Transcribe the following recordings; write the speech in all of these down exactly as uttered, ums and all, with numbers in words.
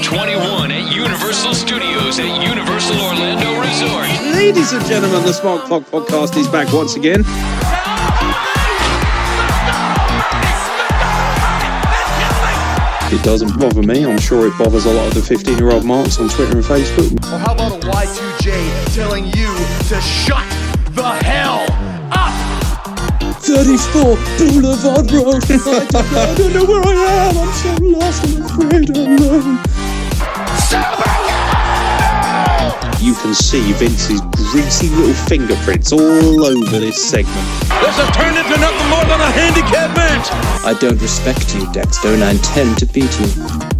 twenty-one at Universal Studios at Universal Orlando Resort. Ladies and gentlemen, the Smart Clock Podcast is back once again. It doesn't bother me. I'm sure it bothers a lot of the fifteen-year-old marks on Twitter and Facebook. Or how about a Y two J telling you to shut the hell up? thirty-four Boulevard Road. I don't know where I am. I'm so lost and afraid and alone. You can see Vince's greasy little fingerprints all over this segment. This has turned into nothing more than a handicap match. I don't respect you, Dexter, and I intend to beat you.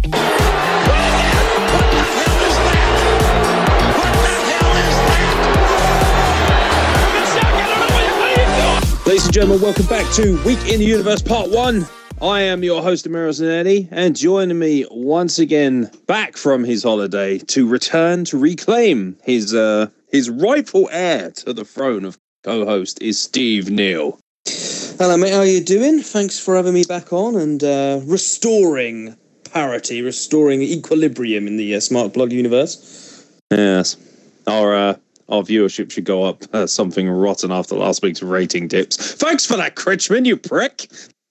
Ladies and gentlemen, welcome back to Week in the Universe Part one. I am your host, Amiro Zanetti, and joining me once again back from his holiday to return to reclaim his uh, his rightful heir to the throne of co-host is Steve Neal. Hello, mate. How are you doing? Thanks for having me back on and uh, restoring parity, restoring equilibrium in the uh, Smart Plug universe. Yes. Our uh, our viewership should go up uh, something rotten after last week's rating dips. Thanks for that, Critchman, you prick.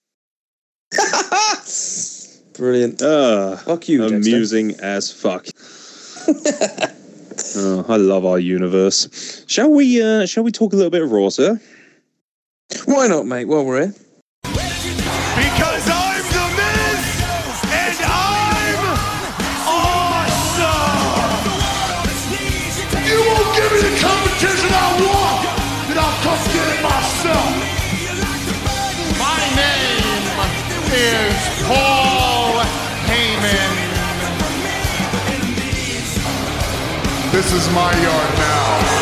Brilliant. Uh, fuck you, amusing Dexter. As fuck. Oh, I love our universe. Shall we? Uh, shall we talk a little bit of Raw, sir? Why not, mate? While we're here. Because I'm the Miz, and I'm awesome. You won't give me the competition I want, then I'll come get it myself. My name is Paul Heyman. This is my yard now.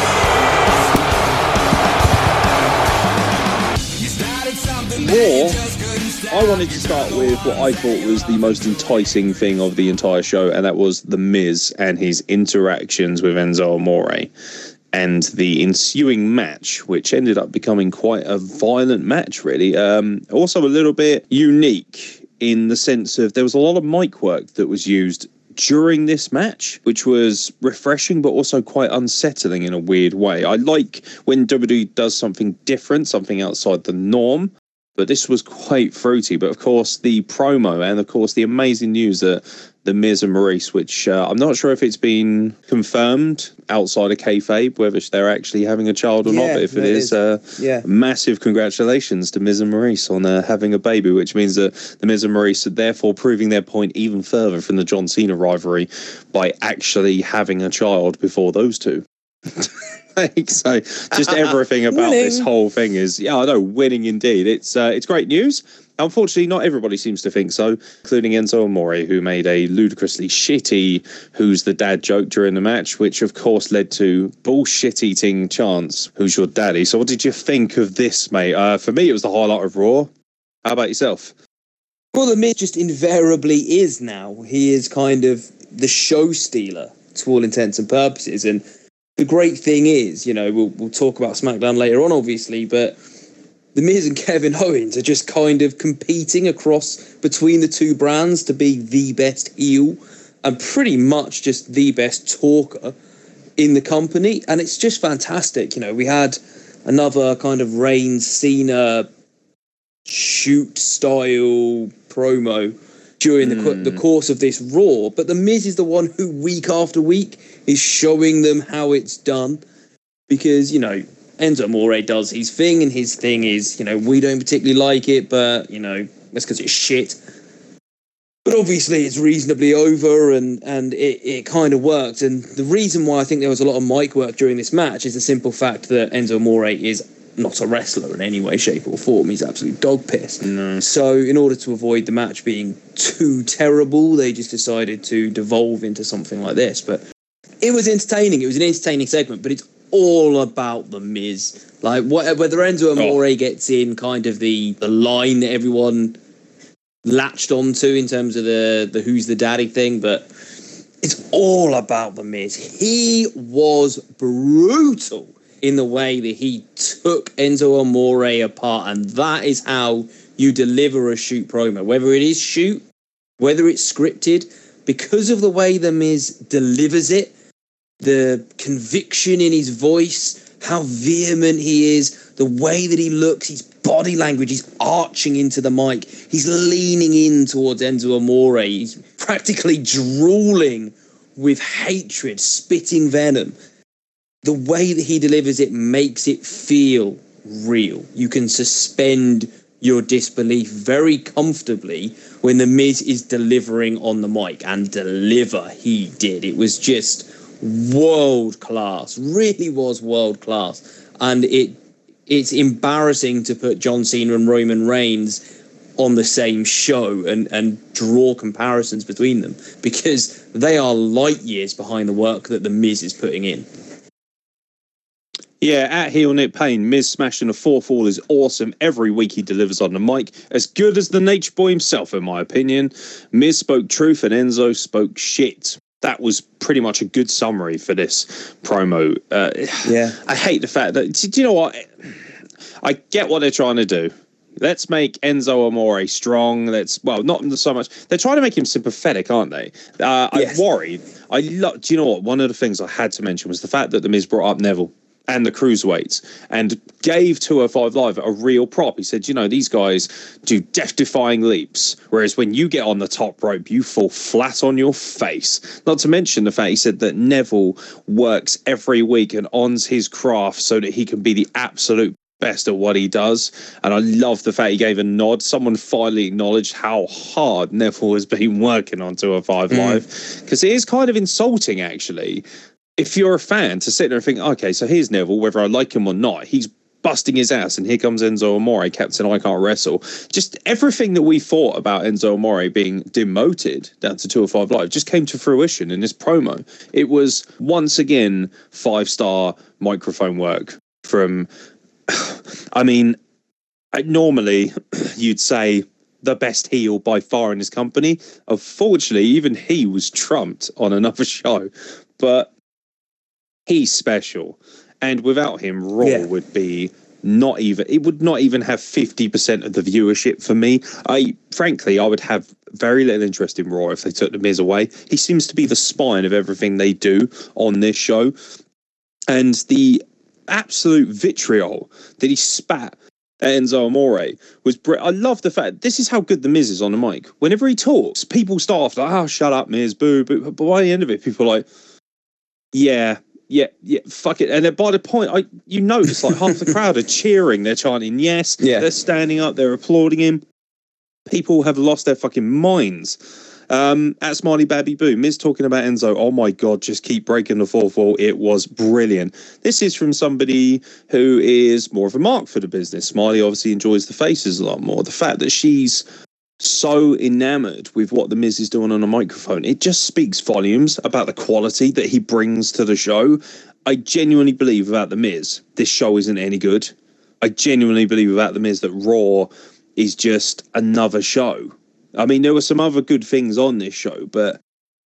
Raw, I wanted to start with what I thought was the most enticing thing of the entire show, and that was The Miz and his interactions with Enzo Amore and the ensuing match, which ended up becoming quite a violent match, really. Um, also a little bit unique in the sense of there was a lot of mic work that was used during this match, which was refreshing but also quite unsettling in a weird way. I like when W W E does something different, something outside the norm, but this was quite fruity. But of course, the promo and of course the amazing news that the Miz and Maurice, which uh, I'm not sure if it's been confirmed outside of kayfabe, whether they're actually having a child or yeah, not. But if it is, is. Uh, yeah. massive congratulations to Miz and Maurice on uh, having a baby, which means that the Miz and Maurice are therefore proving their point even further from the John Cena rivalry by actually having a child before those two. Like, so just everything about winning. This whole thing is, yeah, I know, winning indeed. It's uh, it's great news. Unfortunately, not everybody seems to think so, including Enzo Amore, who made a ludicrously shitty "Who's the Dad" joke during the match, which of course led to bullshit-eating chants, "Who's your daddy?" So what did you think of this, mate? Uh, for me, it was the highlight of Raw. How about yourself? Well, the Miz just invariably is now. He is kind of the show stealer to all intents and purposes. And the great thing is, you know, we'll, we'll talk about SmackDown later on, obviously, but The Miz and Kevin Owens are just kind of competing across between the two brands to be the best heel and pretty much just the best talker in the company. And it's just fantastic. You know, we had another kind of Reigns Cena shoot style promo during the, mm. the course of this Raw. But The Miz is the one who week after week is showing them how it's done. Because, you know, Enzo Amore does his thing, and his thing is, you know, we don't particularly like it, but, you know, that's because it's shit. But obviously it's reasonably over, and, and it, it kind of worked. And the reason why I think there was a lot of mic work during this match is the simple fact that Enzo Amore is not a wrestler in any way, shape or form. He's absolute dog piss. No. So in order to avoid the match being too terrible, they just decided to devolve into something like this. But it was entertaining. It was an entertaining segment, but it's all about the Miz. Like, what, whether Enzo Amore oh. gets in kind of the, the line that everyone latched onto in terms of the, the who's the daddy thing, but it's all about the Miz. He was brutal in the way that he took Enzo Amore apart, and that is how you deliver a shoot promo. Whether it is shoot, whether it's scripted, because of the way The Miz delivers it, the conviction in his voice, how vehement he is, the way that he looks, his body language, he's arching into the mic, he's leaning in towards Enzo Amore, he's practically drooling with hatred, spitting venom. The way that he delivers it makes it feel real. You can suspend your disbelief very comfortably when The Miz is delivering on the mic, and deliver he did. It was just world class, really was world class. And it it's embarrassing to put John Cena and Roman Reigns on the same show and, and draw comparisons between them, because they are light years behind the work that The Miz is putting in. Yeah, at heel Nick Payne, Miz smashing a four fall is awesome. Every week he delivers on the mic. As good as the Nature Boy himself, in my opinion. Miz spoke truth and Enzo spoke shit. That was pretty much a good summary for this promo. Uh, yeah. I hate the fact that, do you know what? I get what they're trying to do. Let's make Enzo Amore strong. Let's, well, not so much. They're trying to make him sympathetic, aren't they? Uh, yes. I'm worried. I lo- Do you know what? One of the things I had to mention was the fact that The Miz brought up Neville and the cruiserweights and gave two oh five Live a real prop. He said, you know, these guys do death-defying leaps, whereas when you get on the top rope, you fall flat on your face. Not to mention the fact he said that Neville works every week and ons his craft so that he can be the absolute best at what he does. And I love the fact he gave a nod. Someone finally acknowledged how hard Neville has been working on two oh five mm. Live, because it is kind of insulting, actually, if you're a fan, to sit there and think, okay, so here's Neville, whether I like him or not, he's busting his ass, and here comes Enzo Amore, Captain I Can't Wrestle. Just everything that we thought about Enzo Amore being demoted down to two oh five Live just came to fruition in this promo. It was, once again, five-star microphone work from, I mean, normally you'd say the best heel by far in this company. Unfortunately, even he was trumped on another show, but he's special, and without him, Raw yeah. would be not even. It would not even have fifty percent of the viewership for me. I, frankly, I would have very little interest in Raw if they took The Miz away. He seems to be the spine of everything they do on this show, and the absolute vitriol that he spat at Enzo Amore was. Br- I love the fact this is how good The Miz is on the mic. Whenever he talks, people start off like, "Oh, shut up, Miz, boo, boo," but by the end of it, people are like, "Yeah." Yeah, yeah, fuck it. And then by the point, I you notice like half the crowd are cheering. They're chanting yes. Yeah. They're standing up. They're applauding him. People have lost their fucking minds. Um, at Smiley Babby Boo, Miz talking about Enzo. Oh my God, just keep breaking the fourth wall. It was brilliant. This is from somebody who is more of a mark for the business. Smiley obviously enjoys the faces a lot more. The fact that she's so enamored with what The Miz is doing on a microphone, it just speaks volumes about the quality that he brings to the show. I genuinely believe about The Miz, this show isn't any good. I genuinely believe about The Miz that Raw is just another show. I mean, there were some other good things on this show, but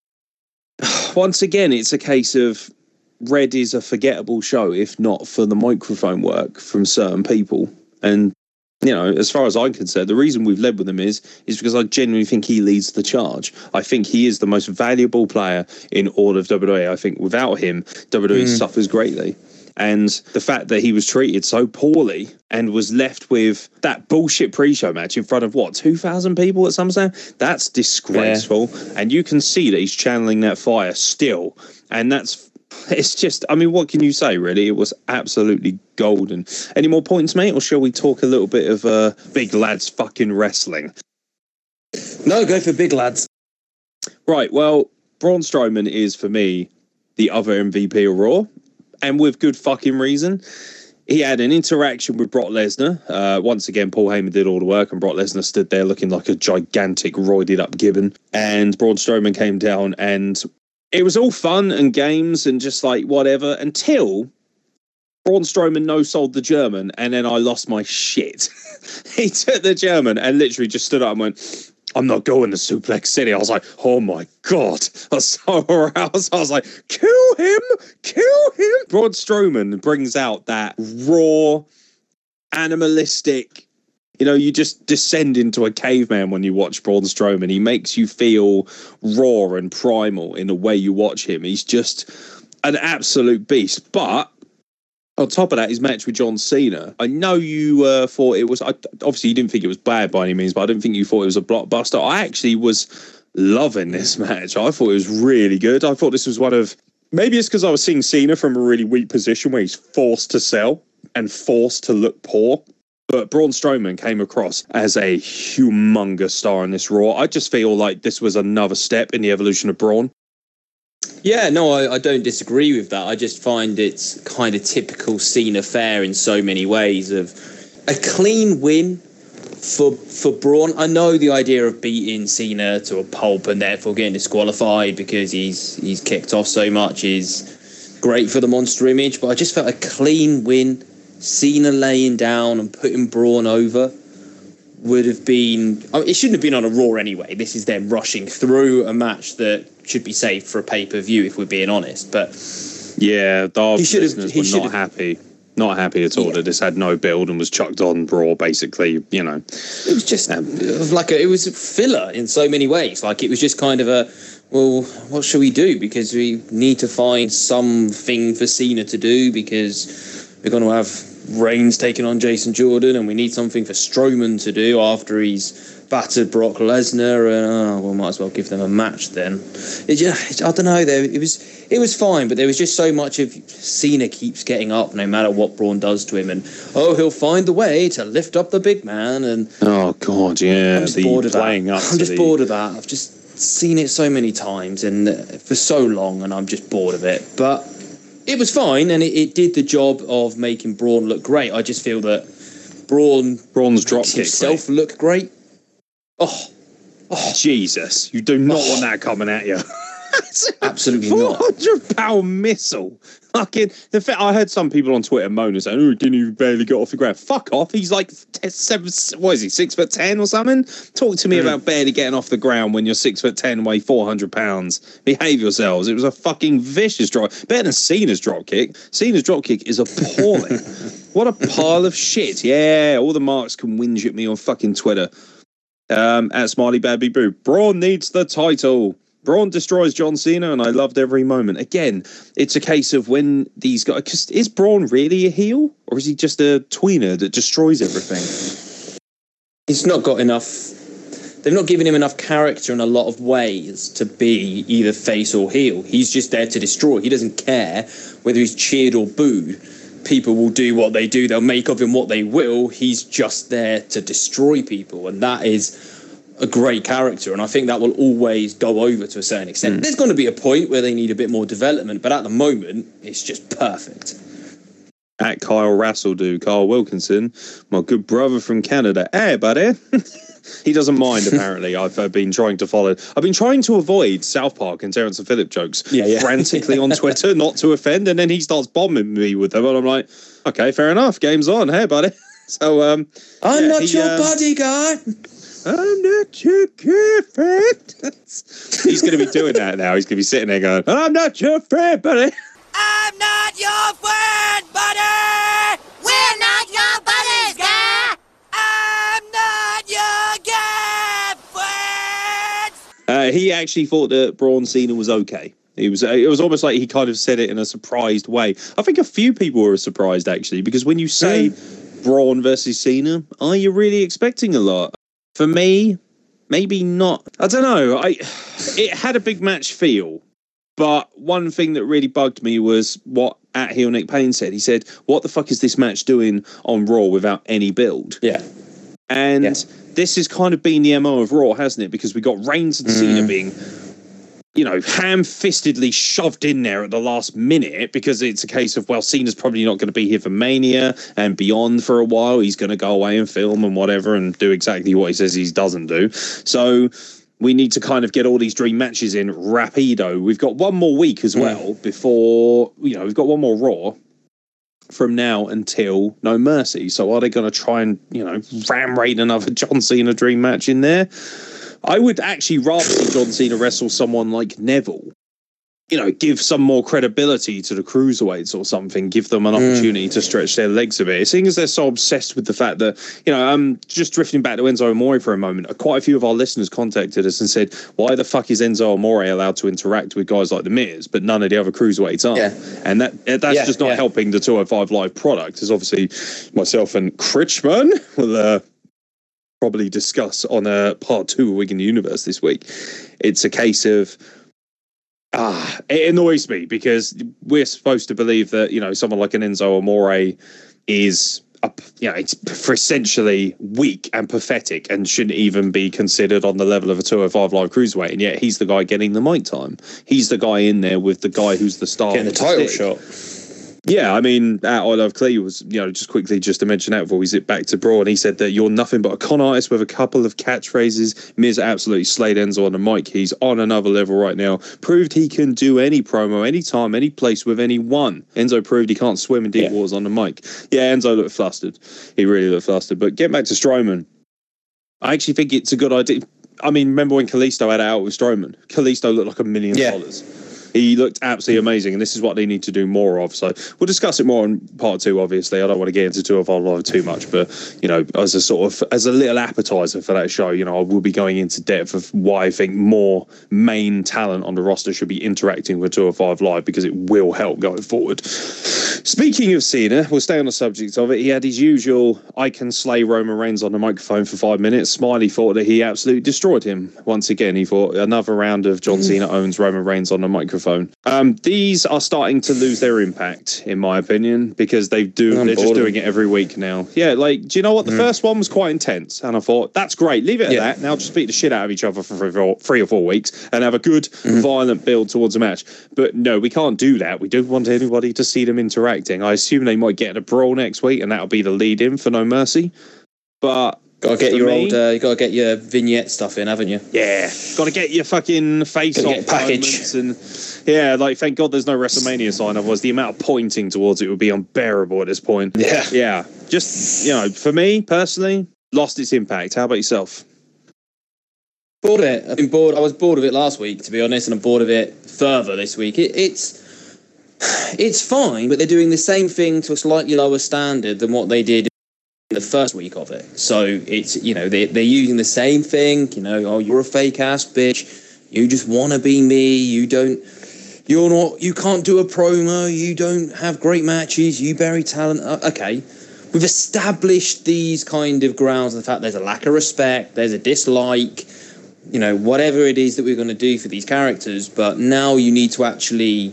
once again, it's a case of Red is a forgettable show, if not for the microphone work from certain people. And you know, as far as I'm concerned, the reason we've led with him is is because I genuinely think he leads the charge. I think he is the most valuable player in all of W W E. I think without him, W W E mm. suffers greatly. And the fact that he was treated so poorly and was left with that bullshit pre-show match in front of, what, two thousand people at SummerSlam? That's disgraceful. Yeah. And you can see that he's channeling that fire still. And that's... It's just, I mean, what can you say, really? It was absolutely golden. Any more points, mate? Or shall we talk a little bit of uh, big lads fucking wrestling? No, go for big lads. Right, well, Braun Strowman is, for me, the other M V P of Raw. And with good fucking reason. He had an interaction with Brock Lesnar. Uh, once again, Paul Heyman did all the work, and Brock Lesnar stood there looking like a gigantic, roided-up gibbon. And Braun Strowman came down, and it was all fun and games and just like whatever until Braun Strowman no-sold the German, and then I lost my shit. He took the German and literally just stood up and went, I'm not going to Suplex City. I was like, oh my God. I was so aroused. I was like, kill him, kill him. Braun Strowman brings out that raw, animalistic, You know, you just descend into a caveman when you watch Braun Strowman. He makes you feel raw and primal in the way you watch him. He's just an absolute beast. But on top of that, his match with John Cena. I know you uh, thought it was... I, obviously, you didn't think it was bad by any means, but I didn't think you thought it was a blockbuster. I actually was loving this match. I thought it was really good. I thought this was one of... Maybe it's because I was seeing Cena from a really weak position where he's forced to sell and forced to look poor. But Braun Strowman came across as a humongous star in this Raw. I just feel like this was another step in the evolution of Braun. Yeah, no, I, I don't disagree with that. I just find it's kind of typical Cena fare in so many ways of a clean win for for Braun. I know the idea of beating Cena to a pulp and therefore getting disqualified because he's he's kicked off so much is great for the monster image, but I just felt a clean win, Cena laying down and putting Braun over would have been... I mean, it shouldn't have been on a Raw anyway. This is them rushing through a match that should be saved for a pay-per-view, if we're being honest. But yeah, our listeners were not happy. Not happy at all yeah. that this had no build and was chucked on Raw, basically, you know. It was just um, it was like a, it was a filler in so many ways. Like, it was just kind of a, well, what should we do? Because we need to find something for Cena to do because we're going to have Reigns taking on Jason Jordan, and we need something for Strowman to do after he's battered Brock Lesnar, and oh, we might as well give them a match then. It just, I don't know, there it was it was fine, but there was just so much of Cena keeps getting up no matter what Braun does to him, and oh, he'll find the way to lift up the big man, and oh god, yeah, I'm just the bored of playing that. Up I'm just the... bored of that. I've just seen it so many times and for so long, and I'm just bored of it. But it was fine, and it, it did the job of making Braun look great. I just feel that Braun Braun's drop kick himself mate. look great. Oh, oh, Jesus! You do not oh. want that coming at you. Absolutely four not. four hundred pound missile. Fucking. The fact I heard some people on Twitter moan and saying, "Oh, didn't even barely get off the ground." Fuck off. He's like seven. What is he? Six foot ten or something? Talk to me mm. about barely getting off the ground when you're six foot ten, weigh four hundred pounds. Behave yourselves. It was a fucking vicious drop. Better than Cena's drop kick. Cena's drop kick is appalling. What a pile of shit. Yeah, all the marks can whinge at me on fucking Twitter. Um, at Smiley Babby Boo. Braun needs the title. Braun destroys John Cena, and I loved every moment. Again, it's a case of when these guys... Cause is Braun really a heel? Or is he just a tweener that destroys everything? He's not got enough... They've not given him enough character in a lot of ways to be either face or heel. He's just there to destroy. He doesn't care whether he's cheered or booed. People will do what they do. They'll make of him what they will. He's just there to destroy people. And that is a great character. And I think that will always go over to a certain extent. Mm. There's going to be a point where they need a bit more development. But at the moment, it's just perfect. At Kyle Rassel, Carl Wilkinson, my good brother from Canada. Hey, buddy. He doesn't mind, apparently. I've uh, been trying to follow... I've been trying to avoid South Park and Terrence and Phillip jokes yeah, yeah. frantically on Twitter, not to offend, and then he starts bombing me with them, and I'm like, okay, fair enough, game's on. Hey, buddy. So, um... I'm yeah, not he, your um, bodyguard. I'm not your girlfriend. He's going to be doing that now. He's going to be sitting there going, I'm not your friend, buddy. I'm not your friend, buddy. We're not your buddies, guy. I'm not your girlfriend. Uh, he actually thought that Braun Cena was okay. He was. Uh, it was almost like he kind of said it in a surprised way. I think a few people were surprised, actually, because when you say mm. Braun versus Cena, are you really expecting a lot? For me, maybe not. I don't know. I it had a big match feel, but one thing that really bugged me was what at heel Nick Payne said. He said, "What the fuck is this match doing on Raw without any build?" Yeah, and yeah. this has kind of been the M O of Raw, hasn't it? Because we got Reigns and mm. Cena being, you know, ham-fistedly shoved in there at the last minute because it's a case of, well, Cena's probably not going to be here for Mania and beyond for a while. He's going to go away and film and whatever and do exactly what he says he doesn't do. So we need to kind of get all these dream matches in rapido. We've got one more week as well before, you know, we've got one more Raw from now until No Mercy. So are they going to try and, you know, ram raid another John Cena dream match in there? I would actually rather see John Cena wrestle someone like Neville you know, give some more credibility to the cruiserweights or something, give them an opportunity mm. to stretch their legs a bit. Seeing as they're so obsessed with the fact that, you know, um, just drifting back to Enzo Amore for a moment, quite a few of our listeners contacted us and said, why the fuck is Enzo Amore allowed to interact with guys like The Miz, but none of the other cruiserweights are? Yeah. And that that's yeah, just not yeah. helping the two oh five Live product, as obviously myself and Critchman will uh, probably discuss on a uh, part two of Wigan Universe this week. It's a case of, Ah, it annoys me because we're supposed to believe that, you know, someone like an Enzo Amore is, a, you know, it's for essentially weak and pathetic and shouldn't even be considered on the level of a two oh five Live cruiserweight. And yet he's the guy getting the mic time. He's the guy in there with the guy who's the star. Getting the title shot. Yeah, I mean, at I Love Clee was, you know, just quickly just to mention that before we zip back to Braun, he said that you're nothing but a con artist with a couple of catchphrases. Miz absolutely slayed Enzo on the mic. He's on another level right now. Proved he can do any promo, anytime, any place with anyone. Enzo proved he can't swim in deep yeah. waters on the mic. Yeah, Enzo looked flustered. He really looked flustered. But get back to Strowman. I actually think it's a good idea. I mean, remember when Kalisto had it out with Strowman? Kalisto looked like a million yeah. dollars. He looked absolutely amazing, and this is what they need to do more of. So we'll discuss it more in part two, obviously. I don't want to get into two of our live too much, but, you know, as a sort of, as a little appetizer for that show, you know, I will be going into depth of why I think more main talent on the roster should be interacting with two oh five Live, because it will help going forward. Speaking of Cena, we'll stay on the subject of it. He had his usual, I can slay Roman Reigns on the microphone for five minutes. Smiley thought that he absolutely destroyed him. Once again, he thought another round of John Cena owns Roman Reigns on the microphone. Um, these are starting to lose their impact, in my opinion, because they do. I'm they're just doing it every week now. Yeah, like, do you know what? The mm. first one was quite intense, and I thought that's great. Leave it at yeah. that. Now just beat the shit out of each other for three, four, three or four weeks and have a good, mm. violent build towards a match. But no, we can't do that. We don't want anybody to see them interacting. I assume they might get a brawl next week, and that'll be the lead-in for No Mercy. But Got to get your me, old, uh, you got to get your vignette stuff in, haven't you? Yeah, got to get your fucking face-off package. And yeah, like, thank God there's no WrestleMania sign. Otherwise, the amount of pointing towards it would be unbearable at this point. Yeah, yeah. Just, you know, for me personally, lost its impact. How about yourself? Bored of it. I've been bored. I was bored of it last week, to be honest, and I'm bored of it further this week. It, it's it's fine, but they're doing the same thing to a slightly lower standard than what they did the first week of it. So it's, you know, they, they're using the same thing, you know, oh, you're a fake ass bitch, you just want to be me, you don't, you're not, you can't do a promo, you don't have great matches, you bury talent. Uh, okay, we've established these kind of grounds, the fact there's a lack of respect, there's a dislike, you know, whatever it is that we're going to do for these characters, but now you need to actually,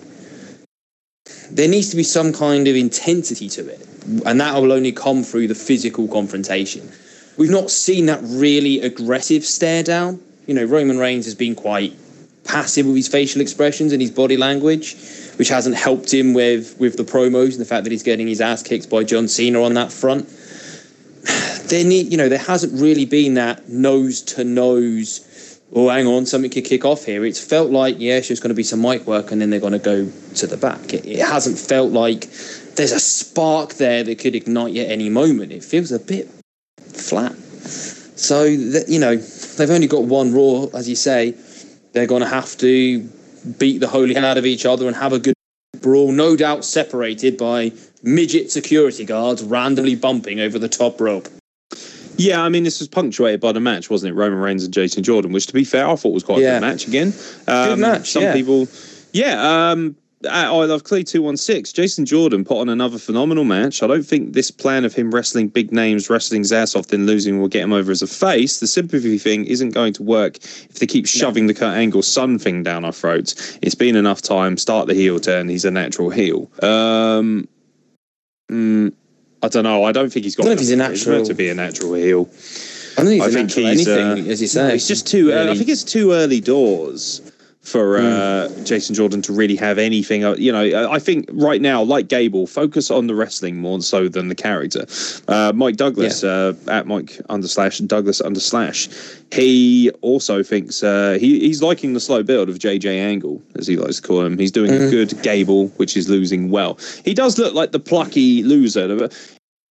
there needs to be some kind of intensity to it. And that will only come through the physical confrontation. We've not seen that really aggressive stare down. You know, Roman Reigns has been quite passive with his facial expressions and his body language, which hasn't helped him with, with the promos and the fact that he's getting his ass kicked by John Cena on that front. There need, you know, there hasn't really been that nose to nose, oh, hang on, something could kick off here. It's felt like, yeah, there's going to be some mic work and then they're going to go to the back. It, it hasn't felt like there's a spark there that could ignite you at any moment. It feels a bit flat. So, that, you know, they've only got one Raw, as you say. They're going to have to beat the holy hell out of each other and have a good brawl, no doubt separated by midget security guards randomly bumping over the top rope. Yeah, I mean, this was punctuated by the match, wasn't it? Roman Reigns and Jason Jordan, which, to be fair, I thought was quite yeah. a good match again. Um, good match, Some yeah. people... Yeah, um... At I Love Clee two one six, Jason Jordan put on another phenomenal match. I don't think this plan of him wrestling big names, wrestling his ass off, then losing will get him over as a face. The sympathy thing isn't going to work if they keep shoving no. the Kurt Angle son thing down our throats. It's been enough time. Start the heel turn. He's a natural heel. Um, mm, I don't know. I don't think he's got. I don't know if he's a natural. He's meant to be a natural heel. I don't think he's I think he's, anything, uh, as you say. No, it's just too. Really. Uh, I think it's too early doors for uh, mm. Jason Jordan to really have anything. You know, I think right now, like Gable, focus on the wrestling more so than the character. Uh, Mike Douglas, yeah. uh, at Mike underslash Douglas underslash, he also thinks uh, he, he's liking the slow build of J J Angle, as he likes to call him. He's doing mm. a good Gable, which is losing well. He does look like the plucky loser.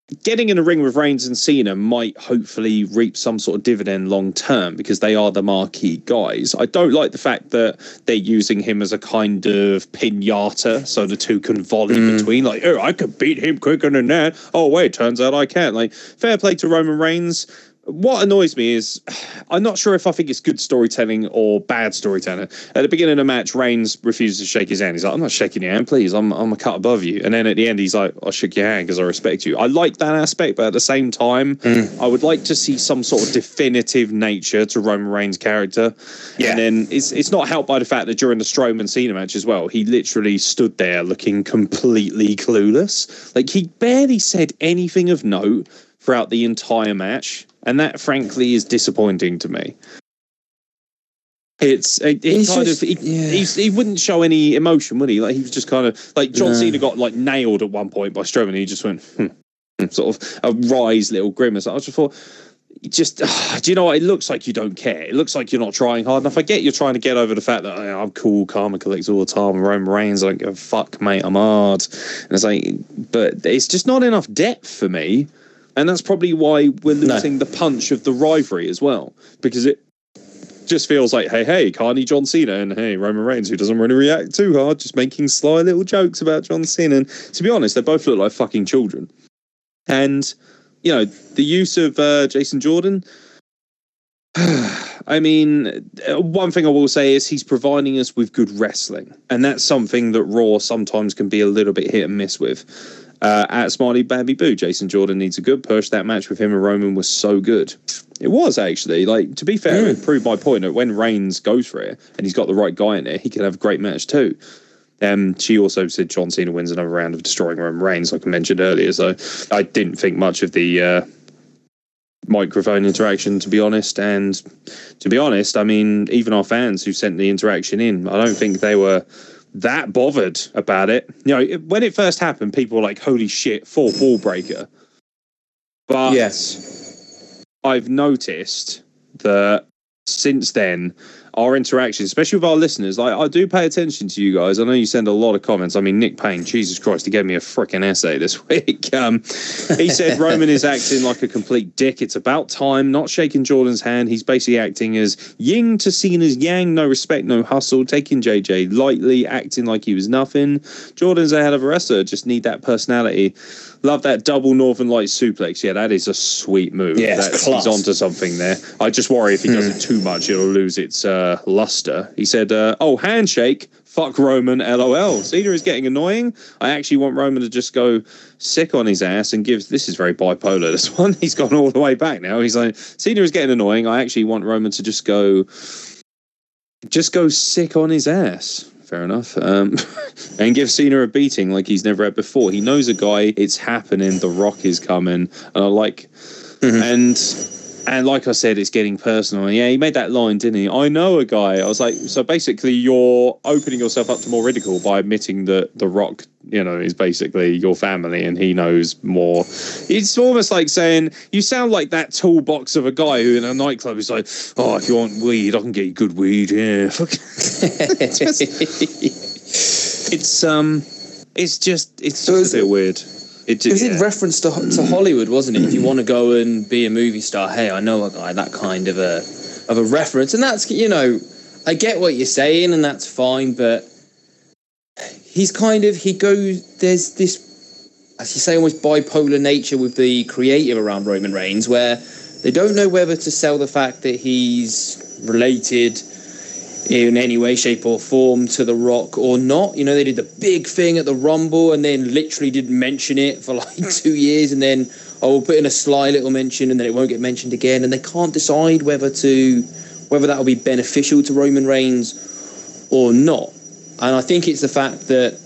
getting in a ring with Reigns and Cena might hopefully reap some sort of dividend long term because they are the marquee guys. I don't like the fact that they're using him as a kind of pinata so the two can volley mm. between, like, oh, I could beat him quicker than that. Oh, wait, turns out I can't. Like, fair play to Roman Reigns. What annoys me is, I'm not sure if I think it's good storytelling or bad storytelling. At the beginning of the match, Reigns refuses to shake his hand. He's like, I'm not shaking your hand, please. I'm I'm a cut above you. And then at the end, he's like, I'll shake your hand because I respect you. I like that aspect, but at the same time, mm. I would like to see some sort of definitive nature to Roman Reigns' character. Yeah. And then it's it's not helped by the fact that during the Strowman Cena match as well, he literally stood there looking completely clueless. Like, he barely said anything of note throughout the entire match. And that, frankly, is disappointing to me. It's it, it kind just, of he, yeah. he's, he wouldn't show any emotion, would he? Like, he was just kind of like John no. Cena got like nailed at one point by Strowman. And he just went hmm, sort of a wise little grimace. I just thought, just uh, do you know what? It looks like you don't care. It looks like you're not trying hard enough. I get you're trying to get over the fact that oh, I'm cool, calm, and collect all the time. And Roman Reigns, I don't give a fuck, mate. I'm hard. And it's like, but it's just not enough depth for me. And that's probably why we're losing no. the punch of the rivalry as well. Because it just feels like, hey, hey, Carney John Cena and hey, Roman Reigns, who doesn't really react too hard, just making sly little jokes about John Cena. And to be honest, they both look like fucking children. And, you know, the use of uh, Jason Jordan, I mean, one thing I will say is he's providing us with good wrestling. And that's something that Raw sometimes can be a little bit hit and miss with. Uh, at Smiley Babby Boo, Jason Jordan needs a good push. That match with him and Roman was so good. It was, actually. Like, to be fair, mm. it proved my point that when Reigns goes for it and he's got the right guy in there, he can have a great match too. Um, she also said John Cena wins another round of destroying Roman Reigns, like I mentioned earlier. So I didn't think much of the uh, microphone interaction, to be honest. And to be honest, I mean, even our fans who sent the interaction in, I don't think they were that bothered about it. You know, when it first happened, people were like, holy shit, fourth wall breaker. But yes, I've noticed that since then, our interactions, especially with our listeners, like, I do pay attention to you guys. I know you send a lot of comments. I mean, Nick Payne, Jesus Christ, he gave me a freaking essay this week. Um, he said Roman is acting like a complete dick. It's about time, not shaking Jordan's hand. He's basically acting as yin to Cena's yang, no respect, no hustle, taking J J lightly, acting like he was nothing. Jordan's a hell of a wrestler, just need that personality. Love that double Northern Lights suplex. Yeah, that is a sweet move. Yeah, That's, he's onto something there. I just worry if he does it too much, it'll lose its uh, luster. He said, uh, oh, handshake, fuck Roman, LOL. Cena is getting annoying. I actually want Roman to just go sick on his ass and give... This is very bipolar, this one. He's gone all the way back now. He's like, Cena is getting annoying. I actually want Roman to just go... Just go sick on his ass. Fair enough. Um, and give Cena a beating like he's never had before. He knows a guy, it's happening, The Rock is coming. And I like... Mm-hmm. And... And like I said, it's getting personal. Yeah, he made that line, didn't he? I know a guy. I was like, so basically you're opening yourself up to more ridicule by admitting that The Rock, you know, is basically your family and he knows more. It's almost like saying, you sound like that toolbox of a guy who in a nightclub is like, oh, if you want weed, I can get you good weed. Yeah. it's, just, it's, um, it's just, it's just a bit weird. It, it was yeah. in reference to to Hollywood, wasn't it? If you want to go and be a movie star, hey, I know a guy, that kind of a of a reference. And that's, you know, I get what you're saying and that's fine, but he's kind of, he goes, there's this, as you say, almost bipolar nature with the creative around Roman Reigns, where they don't know whether to sell the fact that he's related in any way, shape or form to The Rock or not. You know, they did the big thing at the Rumble and then literally didn't mention it for like two years and then, oh, we'll put in a sly little mention and then it won't get mentioned again. And they can't decide whether to, whether that will be beneficial to Roman Reigns or not. And I think it's the fact that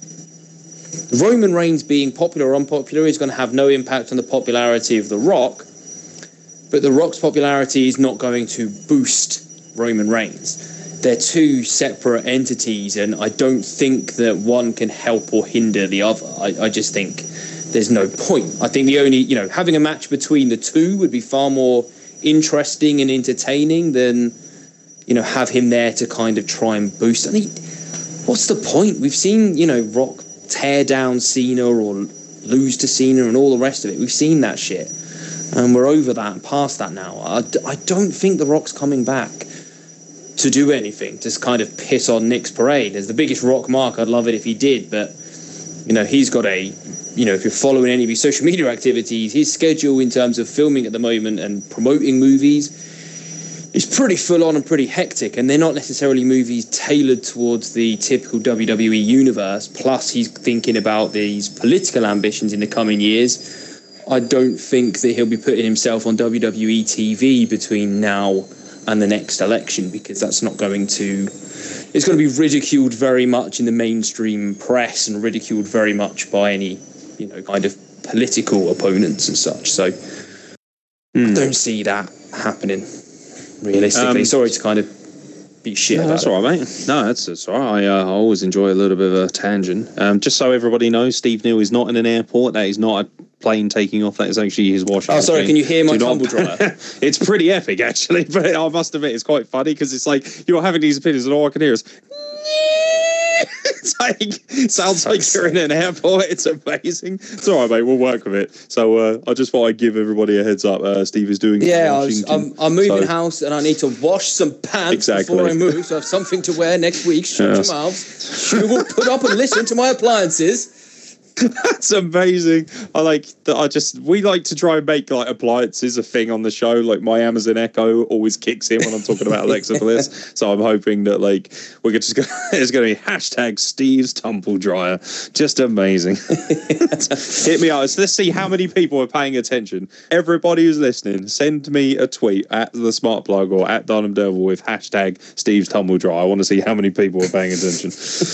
Roman Reigns being popular or unpopular is going to have no impact on the popularity of The Rock, but The Rock's popularity is not going to boost Roman Reigns. They're two separate entities, and I don't think that one can help or hinder the other. I, I just think there's no point. I think the only, you know, having a match between the two would be far more interesting and entertaining than, you know, have him there to kind of try and boost. I mean, what's the point? We've seen, you know, Rock tear down Cena or lose to Cena and all the rest of it. We've seen that shit. And we're over that and past that now. I, I don't think The Rock's coming back to do anything, just kind of piss on Nick's parade. As the biggest Rock mark, I'd love it if he did, but, you know, he's got a, you know, if you're following any of his social media activities, his schedule in terms of filming at the moment and promoting movies is pretty full on and pretty hectic, and they're not necessarily movies tailored towards the typical W W E universe. Plus, he's thinking about these political ambitions in the coming years. I don't think that he'll be putting himself on W W E T V between now and the next election, because that's not going to... It's going to be ridiculed very much in the mainstream press and ridiculed very much by any, you know, kind of political opponents and such. So mm. I don't see that happening, realistically. Um, Sorry to kind of be shit no, about that's it. all right, mate. No, that's, that's all right. I, uh, I always enjoy a little bit of a tangent. Um, just so everybody knows, Steve Neal is not in an airport. That is not a plane taking off. That is actually his washing Oh, sorry, machine. can you hear my Do tumble not- dryer? It's pretty epic, actually, but I must admit it's quite funny because it's like you're having these opinions and all I can hear is it's like, it sounds like you're in an airport. It's amazing. It's all right, mate. We'll work with it. So uh, I just thought I'd give everybody a heads up. Uh, Steve is doing Yeah, I was, I'm, I'm moving so- house and I need to wash some pants Exactly. before I move, so I have something to wear next week. Shut Yes. your mouths. You will put up and listen to my appliances. That's amazing. I like that. I just we like to try and make like appliances a thing on the show. Like my Amazon Echo always kicks in when I'm talking about Alexa Bliss. So I'm hoping that like we're just gonna it's gonna be hashtag Steve's tumble dryer. Just amazing. Hit me out. Let's see how many people are paying attention. Everybody who's listening, send me a tweet at the Smart Plug or at Dunham Devil with hashtag Steve's tumble dryer. I want to see how many people are paying attention.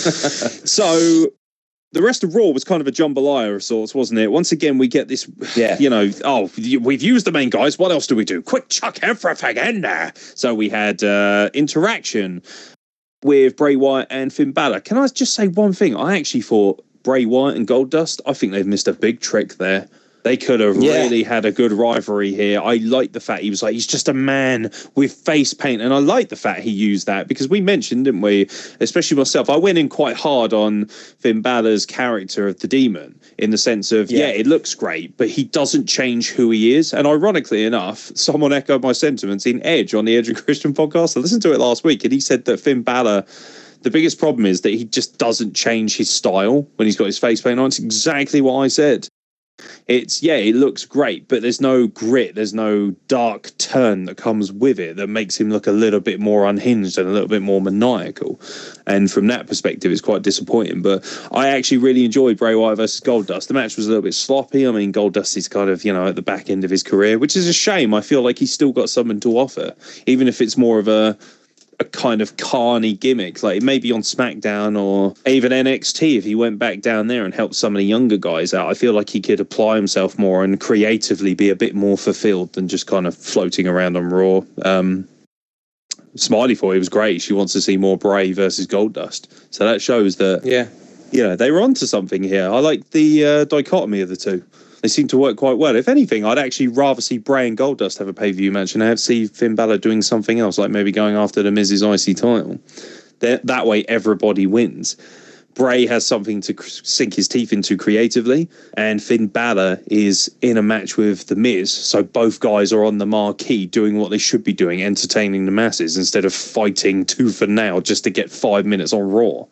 So. The rest of Raw was kind of a jambalaya of sorts, wasn't it? Once again, we get this, Yeah. you know, oh, we've used the main guys. What else do we do? Quick, chuck everything in there. So we had uh, interaction with Bray Wyatt and Finn Balor. Can I just say one thing? I actually thought Bray Wyatt and Goldust, I think they've missed a big trick there. They could have Yeah. really had a good rivalry here. I like the fact he was like, he's just a man with face paint. And I like the fact he used that because we mentioned, didn't we, especially myself, I went in quite hard on Finn Balor's character of the Demon in the sense of, yeah. yeah, it looks great, but he doesn't change who he is. And ironically enough, someone echoed my sentiments in Edge on the Edge and Christian podcast. I listened to it last week and he said that Finn Balor, the biggest problem is that he just doesn't change his style when he's got his face paint on. It's exactly what I said. It's, yeah, it looks great, but there's no grit, there's no dark turn that comes with it that makes him look a little bit more unhinged and a little bit more maniacal. And from that perspective, it's quite disappointing. But I actually really enjoyed Bray Wyatt versus Goldust. The match was a little bit sloppy. I mean, Goldust is kind of, you know, at the back end of his career, which is a shame. I feel like he's still got something to offer, even if it's more of a a kind of carny gimmick, like maybe on SmackDown or even N X T. If he went back down there and helped some of the younger guys out, I feel like he could apply himself more and creatively be a bit more fulfilled than just kind of floating around on Raw. Um, Smiley for it was great. She wants to see more Bray versus Goldust, so that shows that Yeah. yeah, they were onto something here. I like the uh, dichotomy of the two. They seem to work quite well. If anything, I'd actually rather see Bray and Goldust have a pay-per-view match and have see Finn Balor doing something else, like maybe going after the Miz's I C title. That, that way, everybody wins. Bray has something to sink his teeth into creatively, and Finn Balor is in a match with the Miz, so both guys are on the marquee doing what they should be doing, entertaining the masses, instead of fighting tooth and nail just to get five minutes on Raw.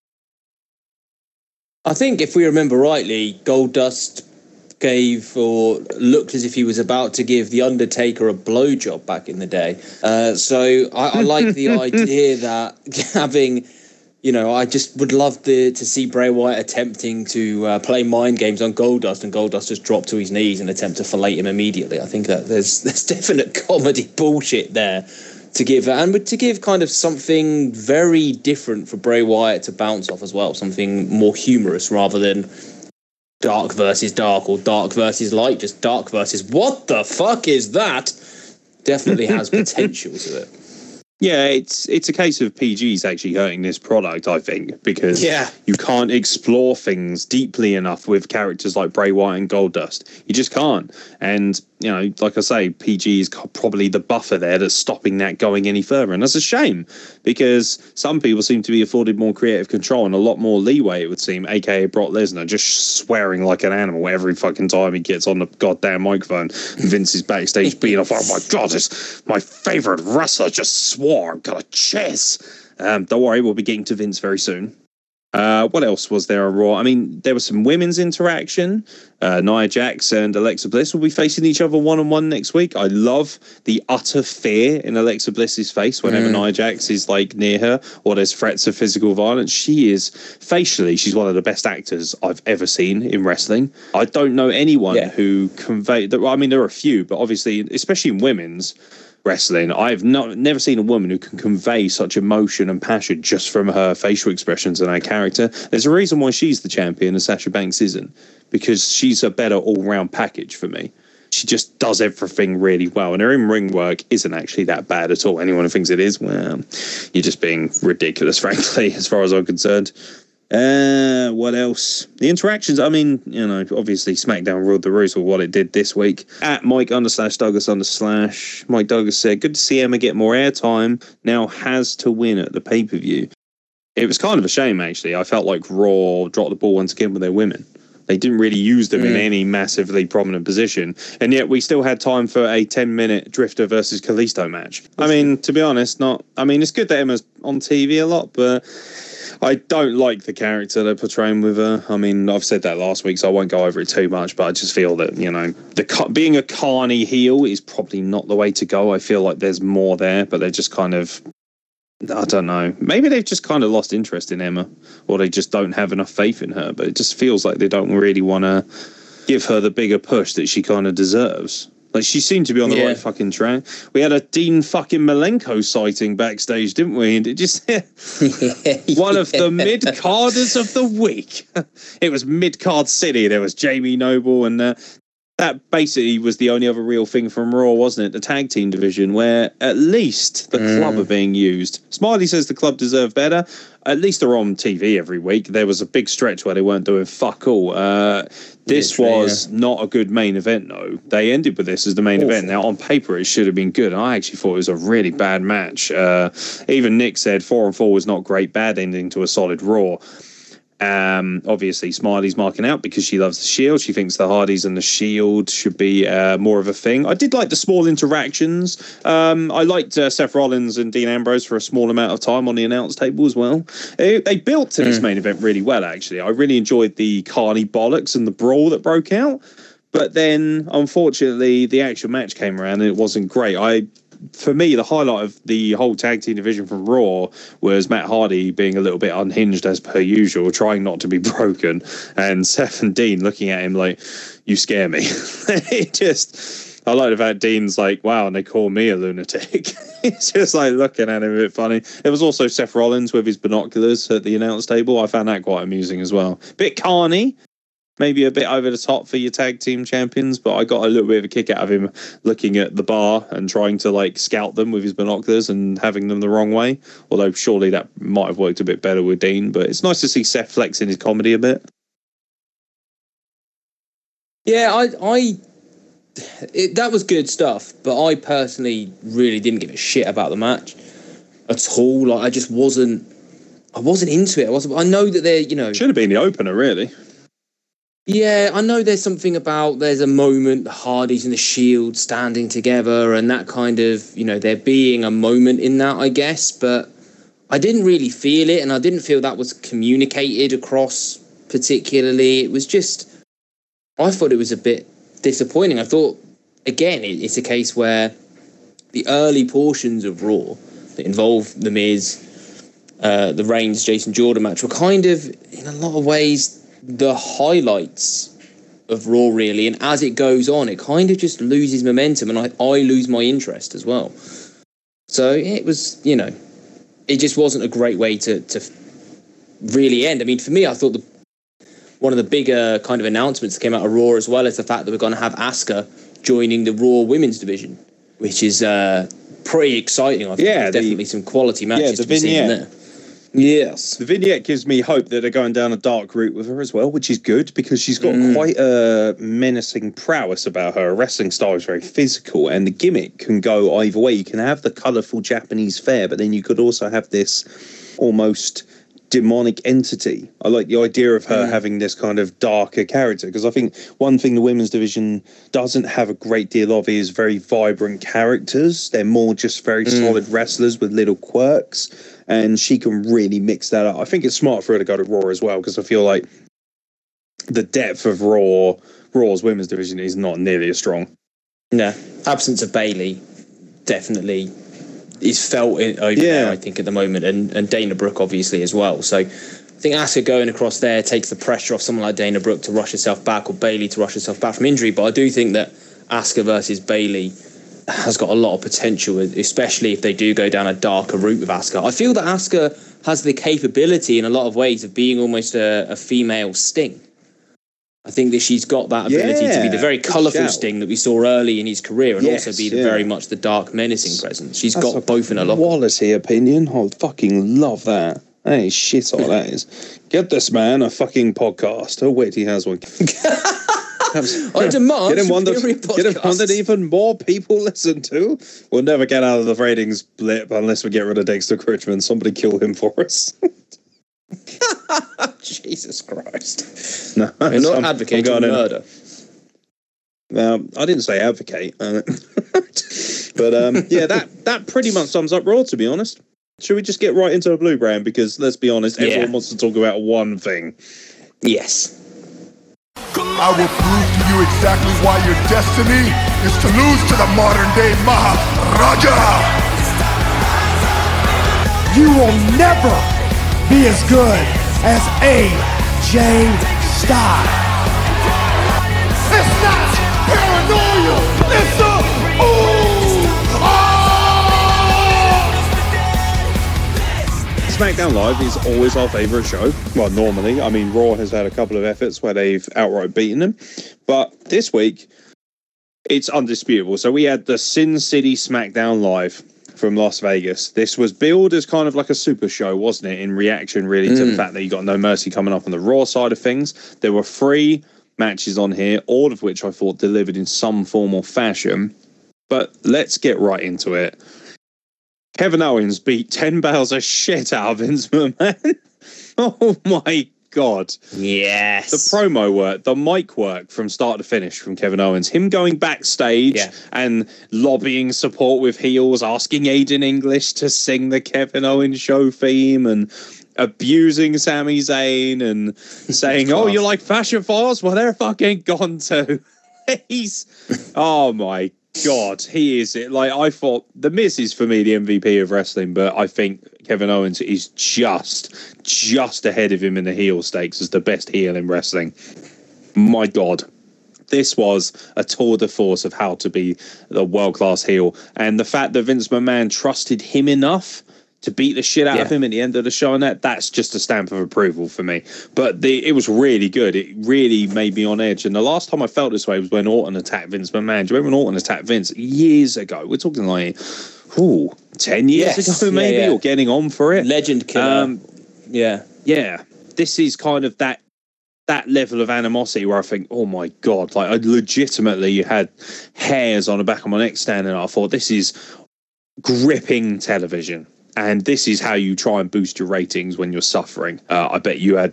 I think if we remember rightly, Goldust gave or looked as if he was about to give The Undertaker a blowjob back in the day. Uh, so I, I like the idea that having, you know, I just would love the, to see Bray Wyatt attempting to uh, play mind games on Goldust and Goldust just drop to his knees and attempt to fillet him immediately. I think that there's there's definite comedy bullshit there to give, and to give kind of something very different for Bray Wyatt to bounce off as well, something more humorous rather than dark versus dark or dark versus light, just dark versus what the fuck is that? Definitely has potential to it. Yeah, it's it's a case of P G's actually hurting this product, I think, because Yeah. you can't explore things deeply enough with characters like Bray Wyatt and Goldust. You just can't. And, you know, like I say, P G is probably the buffer there that's stopping that going any further. And that's a shame, because some people seem to be afforded more creative control and a lot more leeway, it would seem, aka Brock Lesnar, just swearing like an animal every fucking time he gets on the goddamn microphone. Vince is backstage being off, oh my God, it's my favourite wrestler just swore. I'm gonna chess. Um, don't worry, we'll be getting to Vince very soon. Uh, what else was there on Raw? I mean, there was some women's interaction. Uh, Nia Jax and Alexa Bliss will be facing each other one-on-one next week. I love the utter fear in Alexa Bliss's face whenever mm. Nia Jax is like near her or there's threats of physical violence. She is, facially, she's one of the best actors I've ever seen in wrestling. I don't know anyone yeah. who convey... I mean, there are a few, but obviously, especially in women's wrestling, I've not never seen a woman who can convey such emotion and passion just from her facial expressions and her character. There's a reason why she's the champion and Sasha Banks isn't, because she's a better all-round package for me. She just does everything really well, and her in-ring work isn't actually that bad at all. Anyone who thinks it is, well, you're just being ridiculous, frankly, as far as I'm concerned. Uh, what else? The interactions, I mean, you know, obviously SmackDown ruled the roost with what it did this week. At Mike underslash Douglas underslash, Mike Douglas said, good to see Emma get more airtime, now has to win at the pay-per-view. It was kind of a shame, actually. I felt like Raw dropped the ball once again with their women. They didn't really use them mm. in any massively prominent position. And yet we still had time for a ten-minute Drifter versus Kalisto match. I mean, to be honest, not... I mean, it's good that Emma's on T V a lot, but I don't like the character they're portraying with her. I mean, I've said that last week, so I won't go over it too much, but I just feel that, you know, the being a carny heel is probably not the way to go. I feel like there's more there, but they're just kind of... I don't know. Maybe they've just kind of lost interest in Emma, or they just don't have enough faith in her, but it just feels like they don't really want to give her the bigger push that she kind of deserves. Like, she seemed to be on the yeah. right fucking track. We had a Dean fucking Malenko sighting backstage, didn't we? And it just... one of the mid-carders of the week. It was Mid-Card City. There was Jamie Noble, and... Uh, that basically was the only other real thing from Raw, wasn't it? The tag team division, where at least the mm. club are being used. Smiley says the club deserve better. At least they're on T V every week. There was a big stretch where they weren't doing fuck all. Uh, this Literally, was yeah. not a good main event, though. They ended with this as the main Awful. event. Now, on paper, it should have been good. And I actually thought it was a really bad match. Uh, even Nick said four and four was not great. Bad ending to a solid Raw. Um, obviously, Smiley's marking out because she loves the Shield. She thinks the Hardys and the Shield should be uh, more of a thing. I did like the small interactions. Um, I liked uh, Seth Rollins and Dean Ambrose for a small amount of time on the announce table as well. They, they built to this mm. main event really well, actually. I really enjoyed the carny bollocks and the brawl that broke out. But then, unfortunately, the actual match came around and it wasn't great. I... For me, the highlight of the whole tag team division from Raw was Matt Hardy being a little bit unhinged as per usual, trying not to be broken, and Seth and Dean looking at him like, you scare me. It just, I like the fact Dean's like, wow, and they call me a lunatic. It's just like looking at him a bit funny. There was also Seth Rollins with his binoculars at the announce table. I found that quite amusing as well. Bit carny. Maybe a bit over the top for your tag team champions, but I got a little bit of a kick out of him looking at the bar and trying to like scout them with his binoculars and having them the wrong way. Although surely that might have worked a bit better with Dean, but it's nice to see Seth flexing his comedy a bit. Yeah, I, I, it, that was good stuff, but I personally really didn't give a shit about the match at all. Like, I just wasn't, I wasn't into it. I wasn't. I know that they're, you know, should have been the opener, really. Yeah, I know there's something about, there's a moment, the Hardys and the Shield standing together and that kind of, you know, there being a moment in that, I guess, but I didn't really feel it and I didn't feel that was communicated across particularly. It was just, I thought it was a bit disappointing. I thought, again, it, it's a case where the early portions of Raw that involve The Miz, uh, the Reigns, Jason Jordan match were kind of, in a lot of ways, the highlights of Raw, really, and as it goes on, it kind of just loses momentum, and I, I lose my interest as well. So it was, you know, it just wasn't a great way to to really end. I mean, for me, I thought the one of the bigger kind of announcements that came out of Raw as well is the fact that we're going to have Asuka joining the Raw Women's Division, which is uh, pretty exciting. I think Yeah, there's the- definitely some quality matches yeah, the to be seen in vignette. there. Yes. The vignette gives me hope that they're going down a dark route with her as well, which is good because she's got Mm. quite a menacing prowess about her. Her wrestling style is very physical, and the gimmick can go either way. You can have the colourful Japanese fare, but then you could also have this almost demonic entity. I like the idea of her Mm. having this kind of darker character, because I think one thing the women's division doesn't have a great deal of is very vibrant characters. They're more just very Mm. solid wrestlers with little quirks, and she can really mix that up. I think it's smart for her to go to Raw as well, because I feel like the depth of Raw, Raw's women's division is not nearly as strong. Yeah. Absence of Bailey definitely is felt in, over Yeah. there, I think, at the moment, and, and Dana Brooke obviously as well. So I think Asuka going across there takes the pressure off someone like Dana Brooke to rush herself back, or Bailey to rush herself back from injury. But I do think that Asuka versus Bailey has got a lot of potential, especially if they do go down a darker route with Asuka. I feel that Asuka has the capability in a lot of ways of being almost a, a female Sting. I think that she's got that ability to be the Yeah, very good colourful shout. Sting that we saw early in his career, and Yes, also be the yeah. very much the dark, menacing presence. She's That's got a both in her locker. quality opinion. I fucking love that. That ain't shit all that is. Get this man a fucking podcast. Oh wait, he has one. I demand Get him one that, superior get him one that podcasts. even more people listen to. We'll never get out of the ratings blip unless we get rid of Dexter Critchman. Somebody kill him for us. Jesus Christ. No, You're not I'm- advocating I'm going in. murder. Um, I didn't say advocate, uh, but um, yeah, that that pretty much sums up Raw. To be honest, should we just get right into the blue brand? Because let's be honest, everyone Yeah. wants to talk about one thing. Yes. I will prove to you exactly why your destiny is to lose to the modern day Maharaja. You will never be as good as A J Styles. It's not paranoia. It's a ooh ah. SmackDown Live is always our favourite show. Well, normally. I mean, Raw has had a couple of efforts where they've outright beaten them. But this week, it's undisputable. So we had the Sin City SmackDown Live from Las Vegas. This was billed as kind of like a super show, wasn't it? In reaction, really, to the fact that you got No Mercy coming up on the Raw side of things. There were three matches on here, all of which I thought delivered in some form or fashion. But let's get right into it. Kevin Owens beat ten bales of shit out of Vince McMahon. Oh my God. Yes. The promo work, the mic work from start to finish from Kevin Owens, him going backstage Yeah. and lobbying support with heels, asking Aiden English to sing the Kevin Owens show theme and abusing Sami Zayn and saying, oh, you like fashion files? Well, they're fucking gone too. He's, oh my God, he is it. Like, I thought The Miz is for me the M V P of wrestling, but I think Kevin Owens is just, just ahead of him in the heel stakes as the best heel in wrestling. My God. This was a tour de force of how to be the world-class heel. And the fact that Vince McMahon trusted him enough to beat the shit out of Yeah. him at the end of the show, and that that's just a stamp of approval for me. But the it was really good. It really made me on edge. And the last time I felt this way was when Orton attacked Vince McMahon. Do you remember when Orton attacked Vince years ago? We're talking like, ooh, ten years Yes. ago maybe, Yeah, yeah. or getting on for it. Legend killer. Um, yeah. yeah, this is kind of that that level of animosity where I think, oh my God, like I legitimately had hairs on the back of my neck standing up. I thought, this is gripping television. And this is how you try and boost your ratings when you're suffering. Uh, I bet you had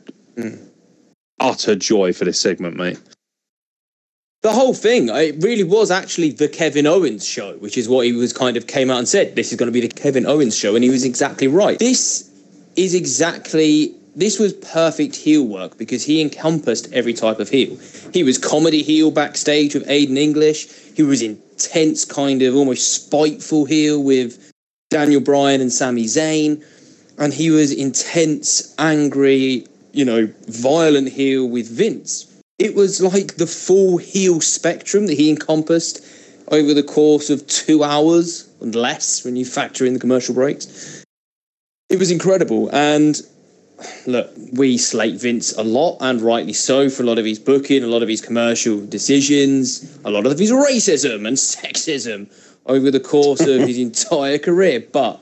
utter joy for this segment, mate. The whole thing, it really was actually the Kevin Owens show, which is what he was kind of came out and said. This is going to be the Kevin Owens show, and he was exactly right. This is exactly, this was perfect heel work because he encompassed every type of heel. He was comedy heel backstage with Aiden English. He was intense, kind of almost spiteful heel with Daniel Bryan and Sami Zayn. And he was intense, angry, you know, violent heel with Vince. It was like the full heel spectrum that he encompassed over the course of two hours and less when you factor in the commercial breaks. It was incredible. And look, we slate Vince a lot, and rightly so, for a lot of his booking, a lot of his commercial decisions, a lot of his racism and sexism, over the course of his entire career. But,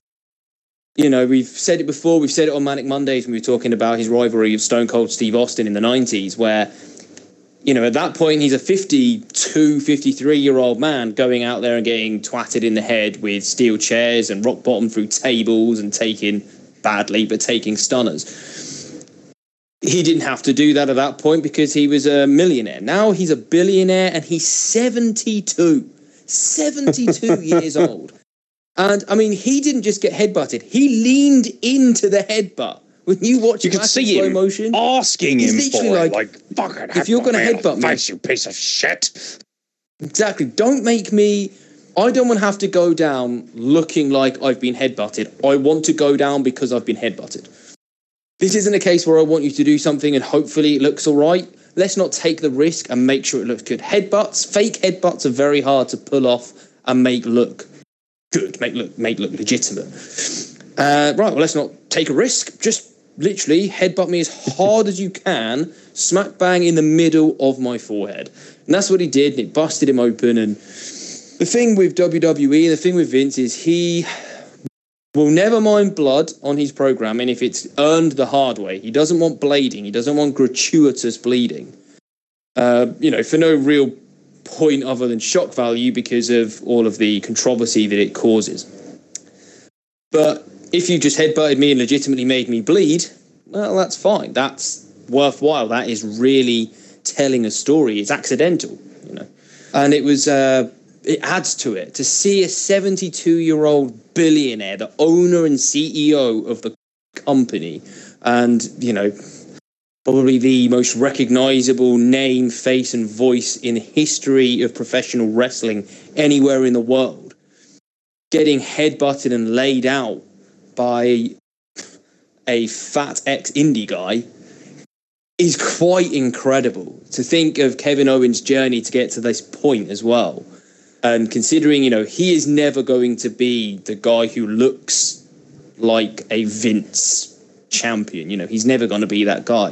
you know, we've said it before, we've said it on Manic Mondays when we were talking about his rivalry of Stone Cold Steve Austin in the nineties, where, you know, at that point, he's a fifty-two, fifty-three-year-old man going out there and getting twatted in the head with steel chairs and rock bottom through tables and taking, badly, but taking stunners. He didn't have to do that at that point because he was a millionaire. Now he's a billionaire and he's seventy-two. seventy-two years old. And, I mean, he didn't just get headbutted. He leaned into the headbutt. When you watch you it can see in slow him motion, asking him for like, it, like, fucking if you're going to headbutt me, face, you piece of shit. Exactly. Don't make me... I don't want to have to go down looking like I've been headbutted. I want to go down because I've been headbutted. This isn't a case where I want you to do something and hopefully it looks all right. Let's not take the risk and make sure it looks good. Headbutts, fake headbutts are very hard to pull off and make look good, make look make look legitimate. Uh, right, well, let's not take a risk. Just literally headbutt me as hard as you can, smack bang in the middle of my forehead. And that's what he did, and it busted him open. And the thing with W W E, the thing with Vince is he will never mind blood on his programming if it's earned the hard way. He doesn't want blading. He doesn't want gratuitous bleeding. Uh, you know, for no real point other than shock value because of all of the controversy that it causes. But if you just headbutted me and legitimately made me bleed, well, that's fine. That's worthwhile. That is really telling a story. It's accidental, you know. And it was... Uh, it adds to it. To see a seventy-two-year-old billionaire, the owner and C E O of the company, and, you know, probably the most recognizable name, face, and voice in the history of professional wrestling anywhere in the world, getting headbutted and laid out by a fat ex-indie guy is quite incredible. To think of Kevin Owens' journey to get to this point as well. And considering, you know, he is never going to be the guy who looks like a Vince champion. You know, he's never going to be that guy.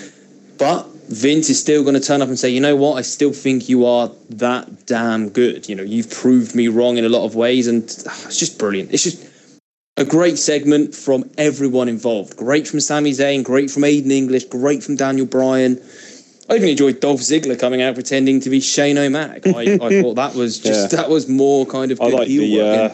But Vince is still going to turn up and say, you know what, I still think you are that damn good. You know, you've proved me wrong in a lot of ways. And it's just brilliant. It's just a great segment from everyone involved. Great from Sami Zayn, great from Aiden English, great from Daniel Bryan. I even enjoyed Dolph Ziggler coming out pretending to be Shane O'Mac. I, I thought that was just yeah. that was more kind of good I like heel the, work. Uh,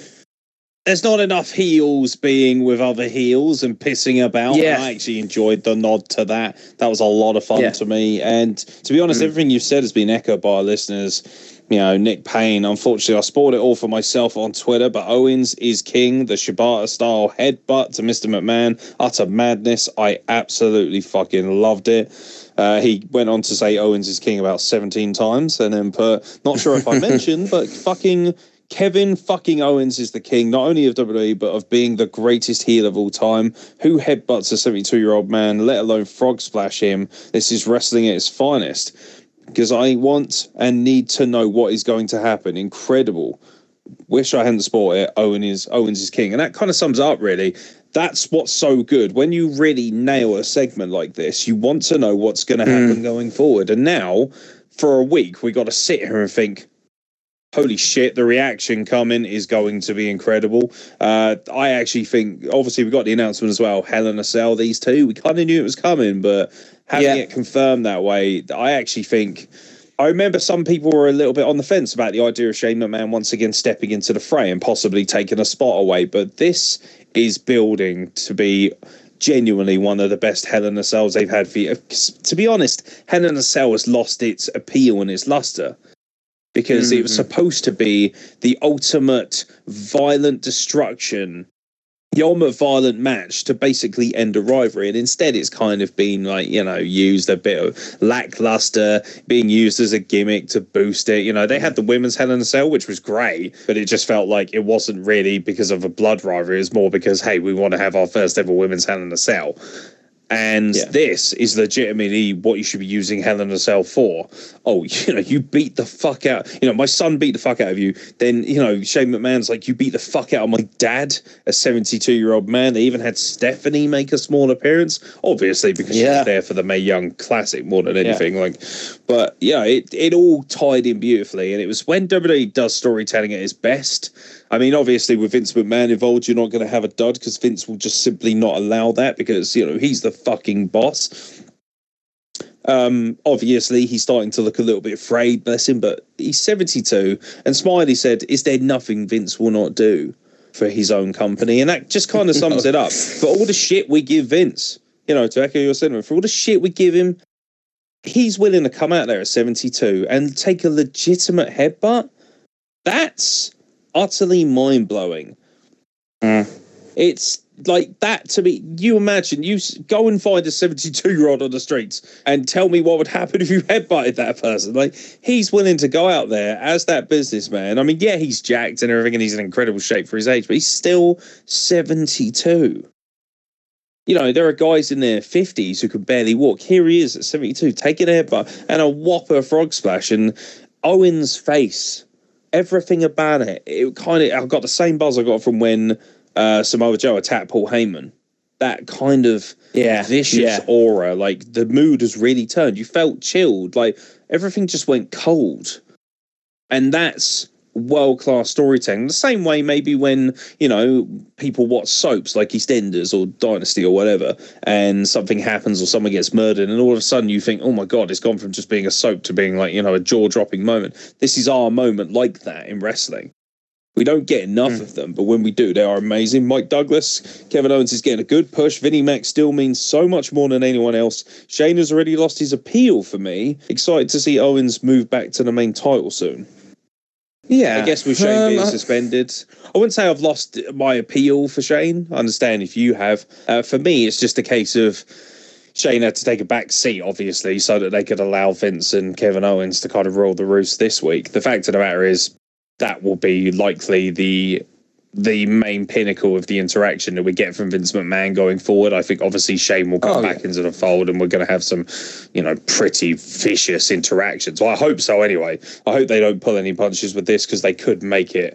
there's not enough heels being with other heels and pissing about. Yeah. I actually enjoyed the nod to that. That was a lot of fun yeah. to me. And to be honest, mm. everything you've said has been echoed by our listeners. You know, Nick Payne, unfortunately, I spoiled it all for myself on Twitter, but Owens is king. The Shibata-style headbutt to Mister McMahon. Utter madness. I absolutely fucking loved it. Uh, he went on to say Owens is king about seventeen times and then put, not sure if I mentioned, but fucking Kevin fucking Owens is the king, not only of W W E, but of being the greatest heel of all time. Who headbutts a seventy-two-year-old man, let alone frog splash him? This is wrestling at its finest. Because I want and need to know what is going to happen. Incredible. Wish I hadn't spoiled it. Owen is, Owens is king. And that kind of sums it up, really. That's what's so good. When you really nail a segment like this, you want to know what's going to happen mm. going forward. And now, for a week, we got to sit here and think, holy shit, the reaction coming is going to be incredible. Uh, I actually think, obviously, we got the announcement as well, Hell in a Cell, these two. We kind of knew it was coming, but having yeah. it confirmed that way, I actually think... I remember some people were a little bit on the fence about the idea of Shane McMahon once again stepping into the fray and possibly taking a spot away, but this is building to be genuinely one of the best Hell in a Cells they've had for you. To be honest, Hell in a Cell has lost its appeal and its luster because mm-hmm. it was supposed to be the ultimate violent destruction, the ultimate violent match to basically end a rivalry, and instead it's kind of been like, you know, used a bit of lackluster, being used as a gimmick to boost it. You know, they had the women's Hell in a Cell, which was great, but it just felt like it wasn't really because of a blood rivalry. It was more because, hey, we want to have our first ever women's Hell in a Cell. And Yeah. this is legitimately what you should be using Hell in a Cell for. Oh, you know, you beat the fuck out. You know, my son beat the fuck out of you. Then, you know, Shane McMahon's like, you beat the fuck out of my dad, a seventy-two-year-old man. They even had Stephanie make a small appearance, obviously, because she Yeah. was there for the Mae Young Classic more than anything. Yeah. Like, but yeah, it, it all tied in beautifully. And it was when W W E does storytelling at its best. I mean, obviously, with Vince McMahon involved, you're not going to have a dud because Vince will just simply not allow that because, you know, he's the fucking boss. Um, obviously, he's starting to look a little bit frayed, bless him, but he's seventy-two. And Smiley said, is there nothing Vince will not do for his own company? And that just kind of sums it up. For all the shit we give Vince, you know, to echo your sentiment, for all the shit we give him, he's willing to come out there at seventy-two and take a legitimate headbutt. That's utterly mind-blowing. Mm. It's like that to me. You imagine, you go and find a seventy-two-year-old on the streets and tell me what would happen if you headbutted that person. Like, he's willing to go out there as that businessman. I mean, yeah, he's jacked and everything, and he's in incredible shape for his age, but he's still seventy-two. You know, there are guys in their fifties who could barely walk. Here he is at seventy-two, taking a headbutt and a whopper frog splash, and Owen's face, everything about it, it kind of, I got the same buzz I got from when uh, Samoa Joe attacked Paul Heyman. That kind of yeah, vicious yeah. aura, like the mood has really turned. You felt chilled, like everything just went cold. And that's world-class storytelling. The same way maybe when, you know, people watch soaps like EastEnders or Dynasty or whatever, and something happens or someone gets murdered, and all of a sudden you think, oh my God, it's gone from just being a soap to being like, you know, a jaw-dropping moment. This is our moment like that in wrestling. We don't get enough mm. of them, but when we do, they are amazing. Mike Douglas, Kevin Owens is getting a good push. Vinnie Mac still means so much more than anyone else. Shane has already lost his appeal for me. Excited to see Owens move back to the main title soon. Yeah. I guess with Shane um, being I... suspended, I wouldn't say I've lost my appeal for Shane. I understand if you have. Uh, for me, it's just a case of Shane had to take a back seat, obviously, so that they could allow Vince and Kevin Owens to kind of rule the roost this week. The fact of the matter is, that will be likely the the main pinnacle of the interaction that we get from Vince McMahon going forward. I think obviously Shane will come oh, back yeah. into the fold and we're going to have some, you know, pretty vicious interactions. Well, I hope so anyway. I hope they don't pull any punches with this because they could make it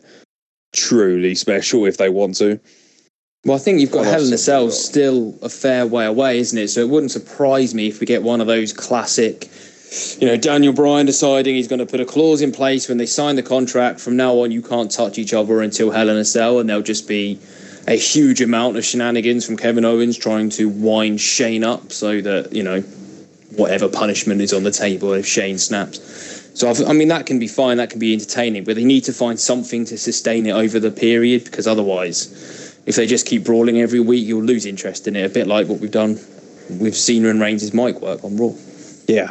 truly special if they want to. Well, I think you've got Hell in a Cell still a fair way away, isn't it? So it wouldn't surprise me if we get one of those classic, you know, Daniel Bryan deciding he's going to put a clause in place when they sign the contract. From now on, you can't touch each other until Hell in a Cell, and there'll just be a huge amount of shenanigans from Kevin Owens trying to wind Shane up so that, you know, whatever punishment is on the table if Shane snaps. So, I've, I mean, that can be fine, that can be entertaining, but they need to find something to sustain it over the period, because otherwise, if they just keep brawling every week, you'll lose interest in it, a bit like what we've done with Cena and Reigns' mic work on Raw. Yeah.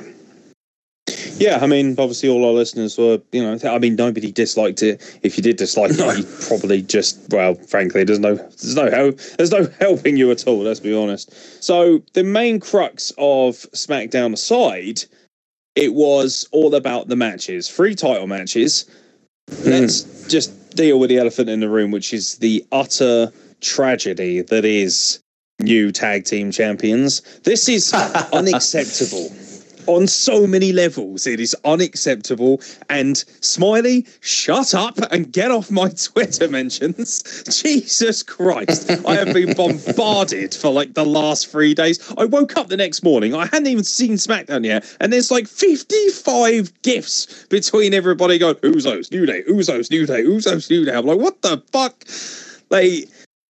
Yeah, I mean, obviously all our listeners were, you know, I mean, nobody disliked it. If you did dislike it, you probably just, well, frankly, there's no, there's no help, there's no helping you at all, let's be honest. So the main crux of SmackDown aside, it was all about the matches, three title matches. Mm. Let's just deal with the elephant in the room, which is the utter tragedy that is new tag team champions. This is unacceptable. On so many levels, it is unacceptable. And Smiley, shut up and get off my Twitter mentions. Jesus Christ. I have been bombarded for like the last three days. I woke up the next morning. I hadn't even seen SmackDown yet. And there's like fifty-five gifs between everybody going, Usos, New Day, Usos, New Day, Usos, New Day. I'm like, what the fuck? Like,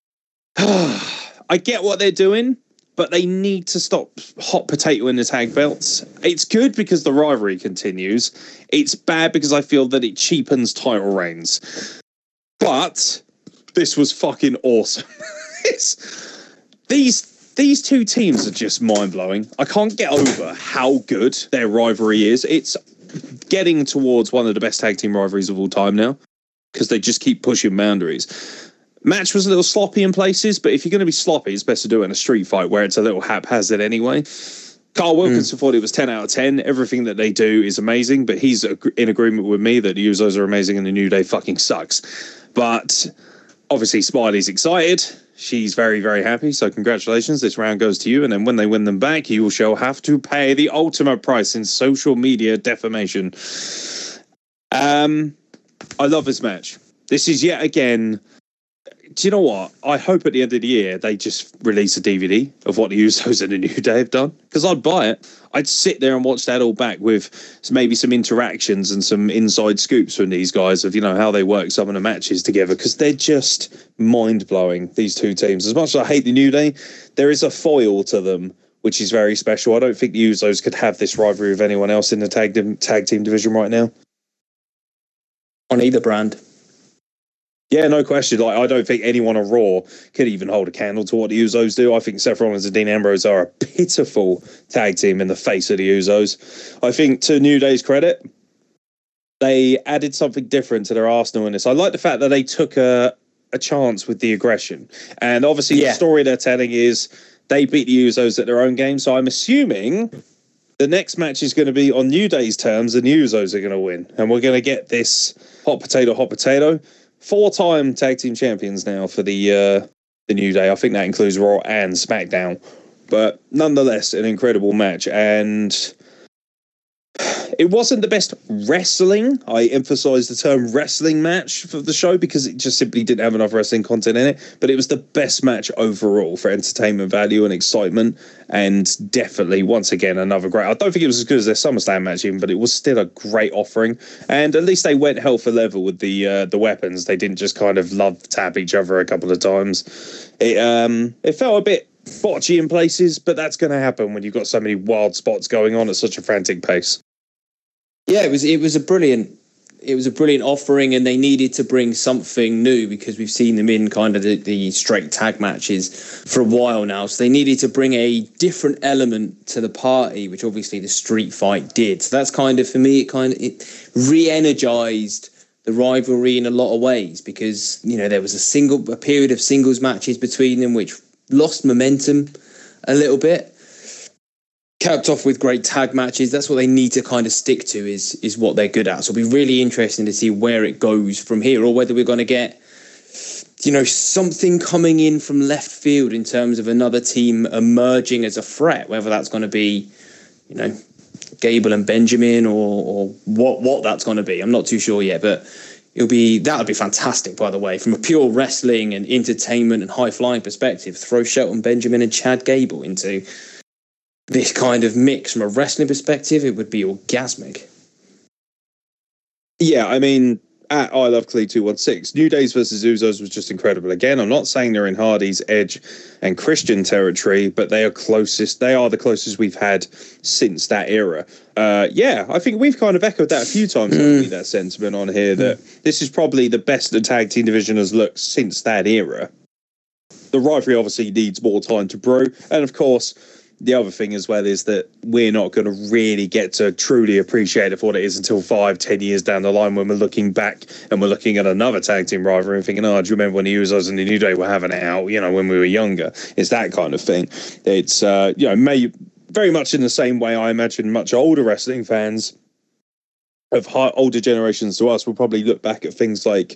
I get what they're doing, but they need to stop hot potato in the tag belts. It's good because the rivalry continues. It's bad because I feel that it cheapens title reigns. But this was fucking awesome. it's, these these two teams are just mind-blowing. I can't get over how good their rivalry is. It's getting towards one of the best tag team rivalries of all time now because they just keep pushing boundaries. Match was a little sloppy in places, but if you're going to be sloppy, it's best to do it in a street fight where it's a little haphazard anyway. Carl Wilkinson mm. thought it was ten out of ten. Everything that they do is amazing, but he's in agreement with me that the Usos are amazing and the New Day fucking sucks. But obviously, Smiley's excited. she's very, very happy. So congratulations. This round goes to you. And then when they win them back, you shall have to pay the ultimate price in social media defamation. Um, I love this match. This is yet again... Do you know what? I hope at the end of the year they just release a D V D of what the Usos and the New Day have done, because I'd buy it. I'd sit there and watch that all back with maybe some interactions and some inside scoops from these guys of, you know, how they work some of the matches together, because they're just mind-blowing, these two teams. As much as I hate the New Day, there is a foil to them which is very special. I don't think the Usos could have this rivalry with anyone else in the tag, tag team division right now. On either brand. Yeah, no question. Like, I don't think anyone on Raw could even hold a candle to what the Usos do. I think Seth Rollins and Dean Ambrose are a pitiful tag team in the face of the Usos. I think, to New Day's credit, they added something different to their arsenal in this. I like the fact that they took a, a chance with the aggression. And obviously yeah. the story they're telling is they beat the Usos at their own game. So I'm assuming the next match is going to be on New Day's terms and the Usos are going to win. And we're going to get this hot potato, hot potato. Four-time tag team champions now for the uh, the New Day. I think that includes Raw and SmackDown. But nonetheless, an incredible match. And it wasn't the best wrestling. I emphasize the term wrestling match for the show because it just simply didn't have enough wrestling content in it. But it was the best match overall for entertainment value and excitement. And definitely, once again, another great... I don't think it was as good as their SummerSlam match even, but it was still a great offering. And at least they went hell for leather with the uh, the weapons. They didn't just kind of love tap each other a couple of times. It um it felt a bit botchy in places, but that's going to happen when you've got so many wild spots going on at such a frantic pace. Yeah, it was it was a brilliant it was a brilliant offering, and they needed to bring something new because we've seen them in kind of the, the straight tag matches for a while now. So they needed to bring a different element to the party, which obviously the street fight did. So that's kind of, for me, it kind of it re-energized the rivalry in a lot of ways, because, you know, there was a single a period of singles matches between them which lost momentum a little bit. Capped off with great tag matches. That's what they need to kind of stick to, is is what they're good at. So it'll be really interesting to see where it goes from here, or whether we're going to get, you know, something coming in from left field in terms of another team emerging as a threat, whether that's going to be, you know, Gable and Benjamin, or or what what that's going to be. I'm not too sure yet, but it'll be that would be fantastic, by the way, from a pure wrestling and entertainment and high flying perspective. Throw Shelton Benjamin and Chad Gable into this kind of mix from a wrestling perspective, it would be orgasmic. Yeah, I mean, at I Love Clee two one six, New Days versus Usos was just incredible. Again, I'm not saying they're in Hardy's, Edge, and Christian territory, but they are closest. They are the closest we've had since that era. Uh, yeah, I think we've kind of echoed that a few times, mm. haven't we, that sentiment on here, that mm. this is probably the best the tag team division has looked since that era. The rivalry obviously needs more time to brew, and of course, the other thing as well is that we're not going to really get to truly appreciate it for what it is until five, ten years down the line, when we're looking back and we're looking at another tag team rivalry and thinking, oh, do you remember when the Usos and the New Day were having it out, you know, when we were younger? It's that kind of thing. It's, uh, you know, may, very much in the same way I imagine much older wrestling fans of high, older generations to us will probably look back at things like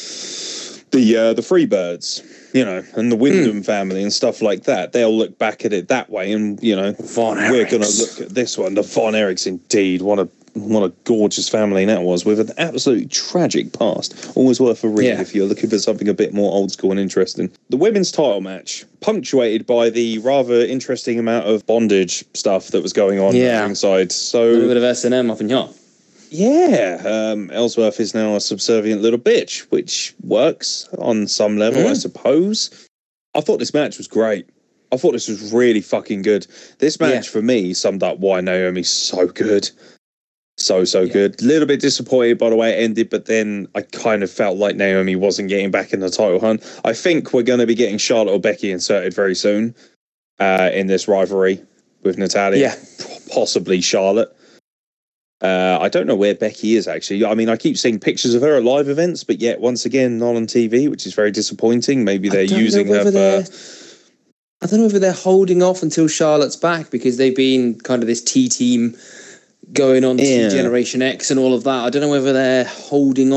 the uh, the Freebirds, you know, and the Wyndham mm. family and stuff like that. They'll look back at it that way, and, you know, Von we're going to look at this one. The Von Erichs, indeed. What a what a gorgeous family that was, with an absolutely tragic past. Always worth a read yeah. if you're looking for something a bit more old school and interesting. The women's title match, punctuated by the rather interesting amount of bondage stuff that was going on yeah. inside. So a little bit of S and M up in here. Yeah, um, Ellsworth is now a subservient little bitch, which works on some level, mm. I suppose. I thought this match was great. I thought this was really fucking good. This match, yeah. for me, summed up why Naomi's so good. So, so yeah. good. A little bit disappointed by the way it ended, but then I kind of felt like Naomi wasn't getting back in the title hunt. I think we're going to be getting Charlotte or Becky inserted very soon uh, in this rivalry with Natalya. Yeah. Possibly Charlotte. Uh, I don't know where Becky is, actually. I mean, I keep seeing pictures of her at live events, but yet, once again, not on T V, which is very disappointing. Maybe they're using her for... I don't know whether they're holding off until Charlotte's back, because they've been kind of this T-team going on to yeah. Generation X and all of that. I don't know whether they're holding off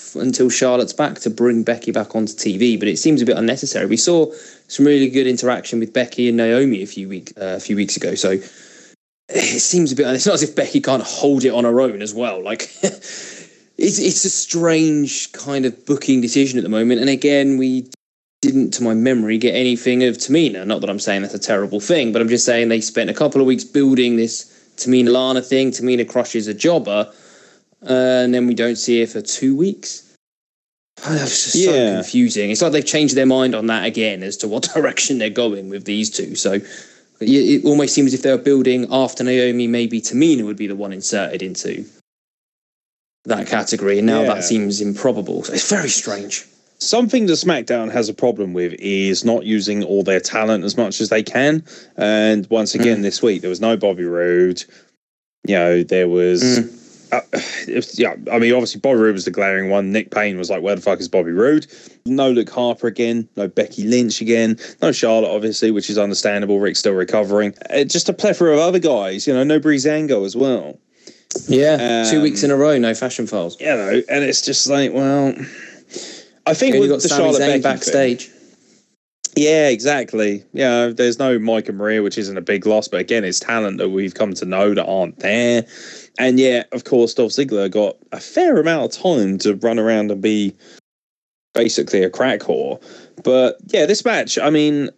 f- until Charlotte's back to bring Becky back onto T V, but it seems a bit unnecessary. We saw some really good interaction with Becky and Naomi a few week uh, a few weeks ago, so it seems a bit. It's not as if Becky can't hold it on her own as well. Like it's it's a strange kind of booking decision at the moment. And again, we didn't, to my memory, get anything of Tamina. Not that I'm saying that's a terrible thing, but I'm just saying they spent a couple of weeks building this Tamina Lana thing. Tamina crushes a jobber, uh, and then we don't see her for two weeks. Oh, that's just so Yeah. confusing. It's like they've changed their mind on that again as to what direction they're going with these two. So it it almost seems as if they were building after Naomi, maybe Tamina would be the one inserted into that category, and now Yeah. that seems improbable. So it's very strange. Something that SmackDown has a problem with is not using all their talent as much as they can. And once again, mm. this week, there was no Bobby Roode. You know, there was... Mm. Uh, it was, yeah, I mean, obviously, Bobby Roode was the glaring one. Nick Payne was like, where the fuck is Bobby Roode? No Luke Harper again. No Becky Lynch again. No Charlotte, obviously, which is understandable. Rick's still recovering. Uh, just a plethora of other guys. You know, no Breezango as well. Yeah, um, two weeks in a row, no Fashion Files. You know, and it's just like, well... I think yeah, with got the Sami Charlotte Zayn Becky backstage. thing, yeah, exactly. Yeah, there's no Mike and Maria, which isn't a big loss, but again, it's talent that we've come to know that aren't there. And yeah, of course, Dolph Ziggler got a fair amount of time to run around and be basically a crack whore. But yeah, this match, I mean,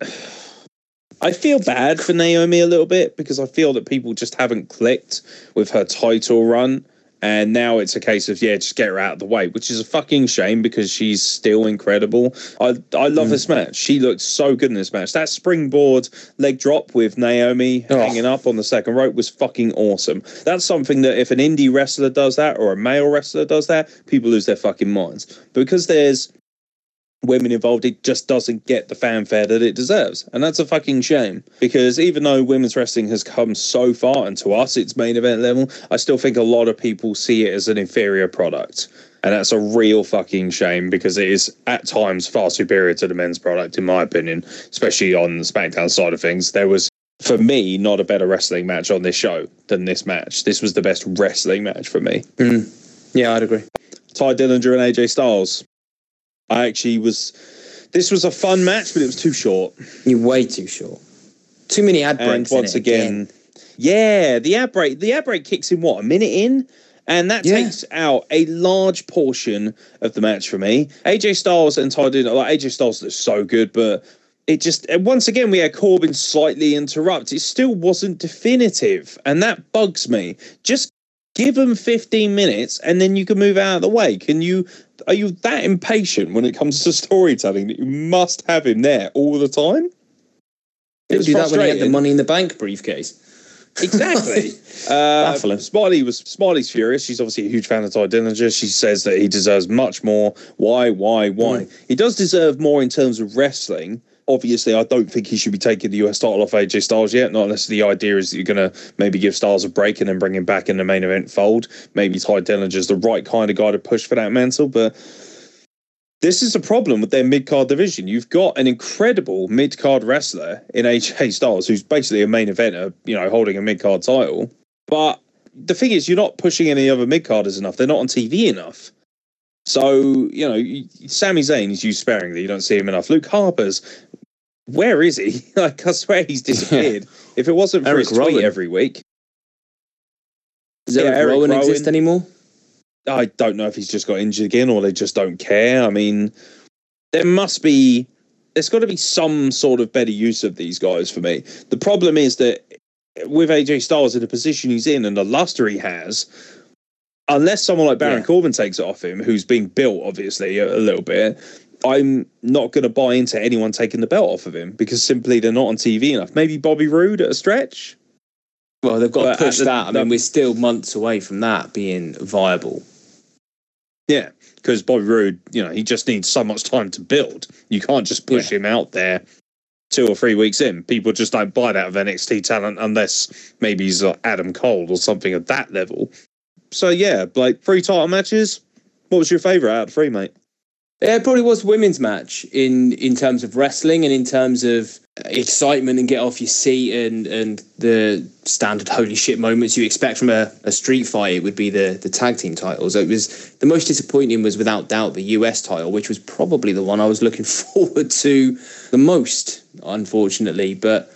I feel bad for Naomi a little bit because I feel that people just haven't clicked with her title run. And now it's a case of, yeah, just get her out of the way, which is a fucking shame because she's still incredible. I I love mm. this match. She looked so good in this match. That springboard leg drop with Naomi oh. hanging up on the second rope was fucking awesome. That's something that if an indie wrestler does that or a male wrestler does that, people lose their fucking minds. Because there's women involved, it just doesn't get the fanfare that it deserves. And that's a fucking shame. Because even though women's wrestling has come so far, and to us it's main event level, I still think a lot of people see it as an inferior product. And that's a real fucking shame because it is at times far superior to the men's product, in my opinion, especially on the SmackDown side of things. There was, for me, not a better wrestling match on this show than this match. This was the best wrestling match for me. Mm. Yeah, I'd agree. Tye Dillinger and A J Styles. I actually was... This was a fun match, but it was too short. You're way too short. Too many ad breaks. And once in it again, again, yeah, the ad break. The ad break kicks in what, a minute in, and that yeah. takes out a large portion of the match for me. A J Styles and Tye Dillinger, like A J Styles is so good, but it just once again we had Corbin slightly interrupt. It still wasn't definitive, and that bugs me. Just give them fifteen minutes, and then you can move out of the way. Can you? Are you that impatient when it comes to storytelling that you must have him there all the time? It was do that when he had the Money in the Bank briefcase. Exactly. uh, Baffling. Smiley was Smiley's furious. She's obviously a huge fan of Tye Dillinger. She says that he deserves much more. Why? Why? Why? Mm. He does deserve more in terms of wrestling. Obviously, I don't think he should be taking the U S title off A J Styles yet, not unless the idea is that you're going to maybe give Styles a break and then bring him back in the main event fold. Maybe Tye Dillinger's the right kind of guy to push for that mantle, but this is a problem with their mid-card division. You've got an incredible mid-card wrestler in A J Styles, who's basically a main eventer, you know, holding a mid-card title. But the thing is, you're not pushing any other mid-carders enough. They're not on T V enough. So, you know, Sami Zayn is used sparingly. You don't see him enough. Luke Harper's, where is he? Like, I swear he's disappeared. If it wasn't for Eric his tweet Rowan. every week. Does Eric, yeah, Eric Rowan, Rowan exist anymore? I don't know if he's just got injured again or they just don't care. I mean, there must be, there's got to be some sort of better use of these guys for me. The problem is that with A J Styles in the position he's in and the luster he has, unless someone like Baron yeah. Corbin takes it off him, who's being built, obviously, a, a little bit, I'm not going to buy into anyone taking the belt off of him because simply they're not on T V enough. Maybe Bobby Roode at a stretch? Well, they've got But to push the, that. I mean, we're still months away from that being viable. Yeah, because Bobby Roode, you know, he just needs so much time to build. You can't just push yeah. him out there two or three weeks in. People just don't buy that of N X T talent unless maybe he's like Adam Cole or something at that level. So, yeah, like three title matches. What was your favourite out of three, mate? Yeah, it probably was women's match in, in terms of wrestling and in terms of excitement and get off your seat and, and the standard holy shit moments you expect from a, a street fight. It would be the, the tag team titles. It was the most disappointing was without doubt the U S title, which was probably the one I was looking forward to the most, unfortunately. But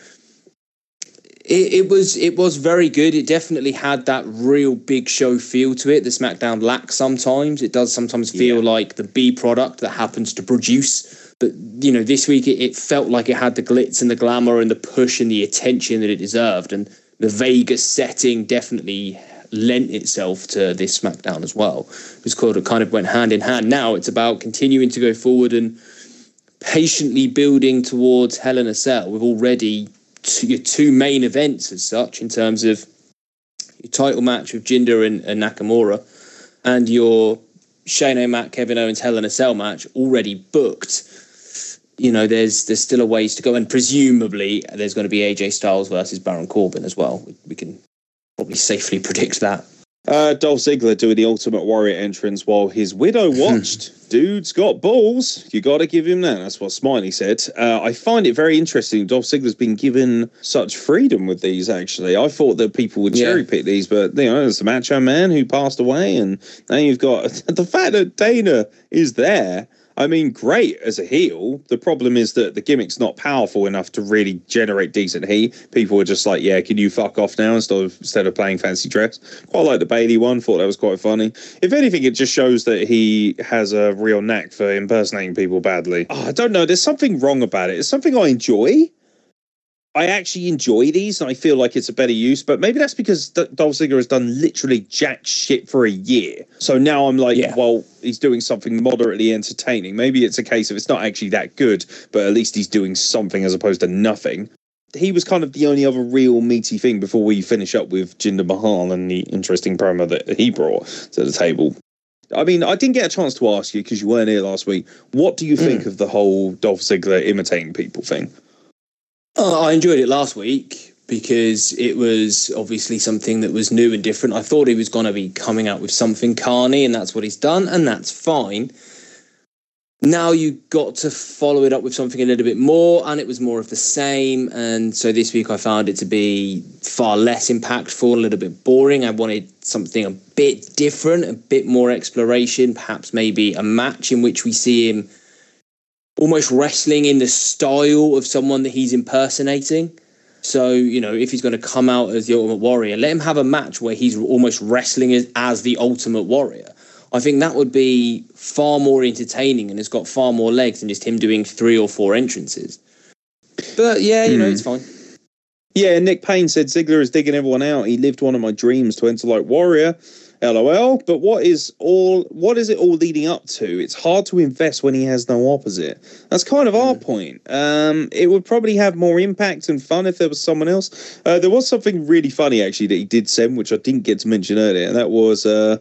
It, it was it was very good. It definitely had that real big show feel to it. The SmackDown lacks sometimes. It does sometimes feel yeah. like the B product that happens to produce. But, you know, this week it, it felt like it had the glitz and the glamour and the push and the attention that it deserved. And the Vegas setting definitely lent itself to this SmackDown as well. It was called, it kind of went hand in hand. Now it's about continuing to go forward and patiently building towards Hell in a Cell. We've already... your two main events as such in terms of your title match with Jinder and, and Nakamura and your Shane O'Mac, Kevin Owens Hell in a Cell match already booked. You know, there's there's still a ways to go, and presumably there's going to be A J Styles versus Baron Corbin as well. We, we can probably safely predict that. Uh, Dolph Ziggler doing the Ultimate Warrior entrance while his widow watched. Dude's got balls. You got to give him that. That's what Smiley said. Uh, I find it very interesting. Dolph Ziggler's been given such freedom with these, actually. I thought that people would cherry pick yeah. these, but, you know, there's the Macho Man who passed away, and now you've got the fact that Dana is there. I mean, great as a heel. The problem is that the gimmick's not powerful enough to really generate decent heat. People were just like, yeah, can you fuck off now instead of, instead of playing fancy dress? Quite like the Bailey one. Thought that was quite funny. If anything, it just shows that he has a real knack for impersonating people badly. Oh, I don't know. There's something wrong about it. It's something I enjoy. I actually enjoy these, and I feel like it's a better use, but maybe that's because D- Dolph Ziggler has done literally jack shit for a year. So now I'm like, yeah. well, he's doing something moderately entertaining. Maybe it's a case of it's not actually that good, but at least he's doing something as opposed to nothing. He was kind of the only other real meaty thing before we finish up with Jinder Mahal and the interesting promo that he brought to the table. I mean, I didn't get a chance to ask you because you weren't here last week. What do you think mm. of the whole Dolph Ziggler imitating people thing? Oh, I enjoyed it last week because it was obviously something that was new and different. I thought he was going to be coming out with something carny, and that's what he's done, and that's fine. Now you got to follow it up with something a little bit more, and it was more of the same. And so this week I found it to be far less impactful, a little bit boring. I wanted something a bit different, a bit more exploration, perhaps maybe a match in which we see him almost wrestling in the style of someone that he's impersonating. So, you know, if he's going to come out as the Ultimate Warrior, let him have a match where he's almost wrestling as, as the Ultimate Warrior. I think that would be far more entertaining and it's got far more legs than just him doing three or four entrances. But yeah, you mm. know, it's fine. Yeah, Nick Payne said Ziggler is digging everyone out. He lived one of my dreams to enter like Warrior. LOL. But what is all? What is it all leading up to? It's hard to invest when he has no opposite. That's kind of our point. Um, it would probably have more impact and fun if there was someone else. Uh, there was something really funny actually that he did send, which I didn't get to mention earlier, and that was uh,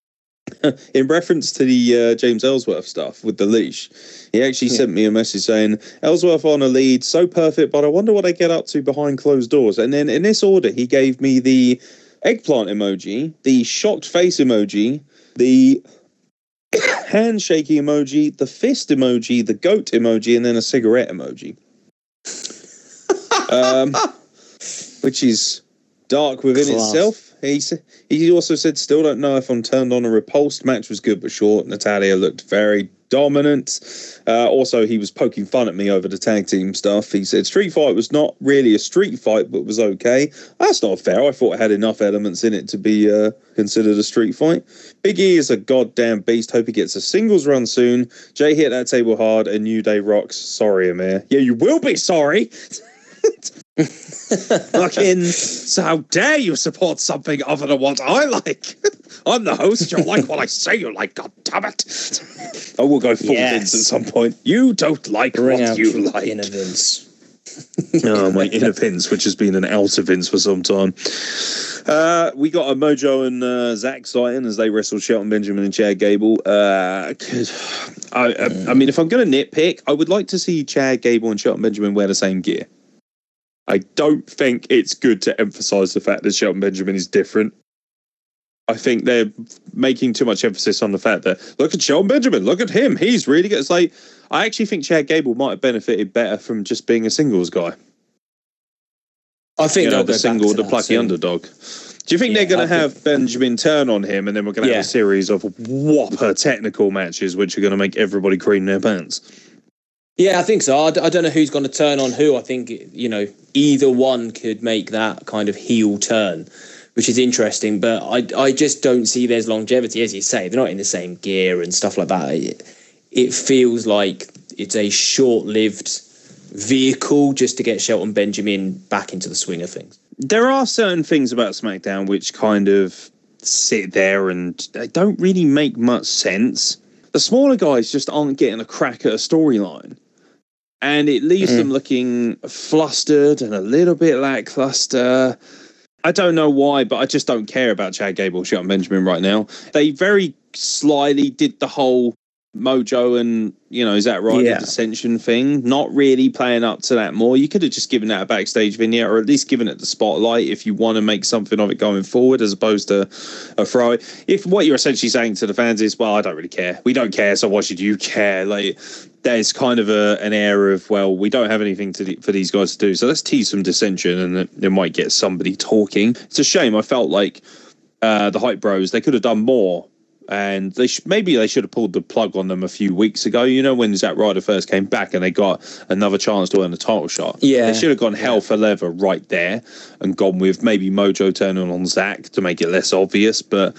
in reference to the uh, James Ellsworth stuff with the leash. He actually yeah. sent me a message saying Ellsworth on a lead, so perfect, but I wonder what they get up to behind closed doors. And then in this order, he gave me the eggplant emoji, the shocked face emoji, the handshaking emoji, the fist emoji, the goat emoji, and then a cigarette emoji. um, which is dark within Class. itself. He he also said, still don't know if I'm turned on or repulsed. Match was good but short. Natalia looked very dominant. Uh, also, he was poking fun at me over the tag team stuff. He said Street Fight was not really a street fight, but was okay. That's not fair. I thought it had enough elements in it to be uh, considered a street fight. Big E is a goddamn beast. Hope he gets a singles run soon. Jay hit that table hard and New Day rocks. Sorry, Amir. Yeah, you will be sorry. Fucking, so how dare you support something other than what I like? I'm the host. You'll like what I say you like. God damn it! I will go full yes. Vince at some point. You don't like Bring what you like. Inner Vince. Oh, my inner Vince, which has been an outer Vince for some time. Uh, we got a Mojo and uh, Zack sighting as they wrestled Shelton Benjamin and Chad Gable. Uh, I, I, I mean, if I'm going to nitpick, I would like to see Chad Gable and Shelton Benjamin wear the same gear. I don't think it's good to emphasize the fact that Shelton Benjamin is different. I think they're making too much emphasis on the fact that, look at Shelton Benjamin, look at him, he's really good. It's like, I actually think Chad Gable might have benefited better from just being a singles guy. I think you know, they'll the go single, back to the that plucky soon. underdog. Do you think Yeah, they're going to I have think- Benjamin turn on him, and then we're going to Yeah. have a series of whopper technical matches, which are going to make everybody cream their pants? Yeah, I think so. I, d- I don't know who's going to turn on who. I think, you know, either one could make that kind of heel turn, which is interesting. But I, I just don't see there's longevity. As you say, they're not in the same gear and stuff like that. It, it feels like it's a short-lived vehicle just to get Shelton Benjamin back into the swing of things. There are certain things about SmackDown which kind of sit there and they don't really make much sense. The smaller guys just aren't getting a crack at a storyline. And it leaves mm. them looking flustered and a little bit lackluster. I don't know why, but I just don't care about Chad Gable, Shelton Benjamin right now. They very slyly did the whole Mojo and, you know, is that right? Yeah. The dissension thing, not really playing up to that more. You could have just given that a backstage vignette, or at least given it the spotlight if you want to make something of it going forward, as opposed to a throw. If what you're essentially saying to the fans is, well, I don't really care. We don't care, so why should you care? Like, there's kind of a, an air of, well, we don't have anything to for these guys to do, so let's tease some dissension and they might get somebody talking. It's a shame. I felt like uh, the Hype Bros, they could have done more. And they sh- maybe they should have pulled the plug on them a few weeks ago, you know, when Zack Ryder first came back and they got another chance to earn a title shot. Yeah. They should have gone hell for leather right there and gone with maybe Mojo turning on Zack to make it less obvious. But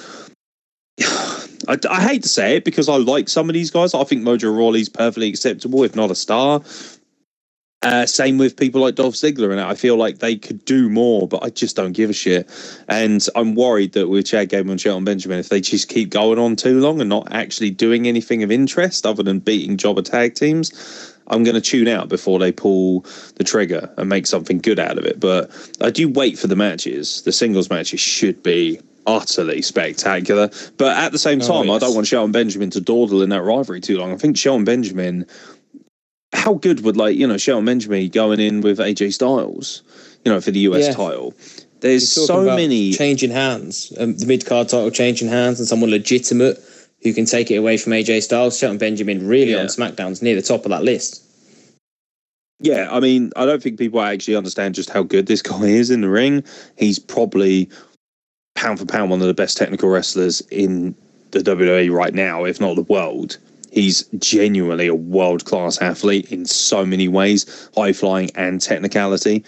I, I hate to say it because I like some of these guys. I think Mojo Rawley's perfectly acceptable, if not a star. Uh, same with people like Dolph Ziggler, and I feel like they could do more, but I just don't give a shit. And I'm worried that with Chad Gable and Shelton Benjamin, if they just keep going on too long and not actually doing anything of interest other than beating jobber tag teams, I'm going to tune out before they pull the trigger and make something good out of it. But I do wait for the matches. The singles matches should be utterly spectacular. But at the same time, oh, yes. I don't want Shelton Benjamin to dawdle in that rivalry too long. I think Shelton Benjamin... How good would, like, you know, Shelton Benjamin going in with A J Styles, you know, for the U S yeah. title? There's so many... changing hands, um, the mid-card title changing hands, and someone legitimate who can take it away from A J Styles. Shelton Benjamin really yeah. on SmackDown's near the top of that list. Yeah, I mean, I don't think people actually understand just how good this guy is in the ring. He's probably, pound for pound, one of the best technical wrestlers in the W W E right now, if not the world. He's genuinely a world-class athlete in so many ways, high-flying and technicality.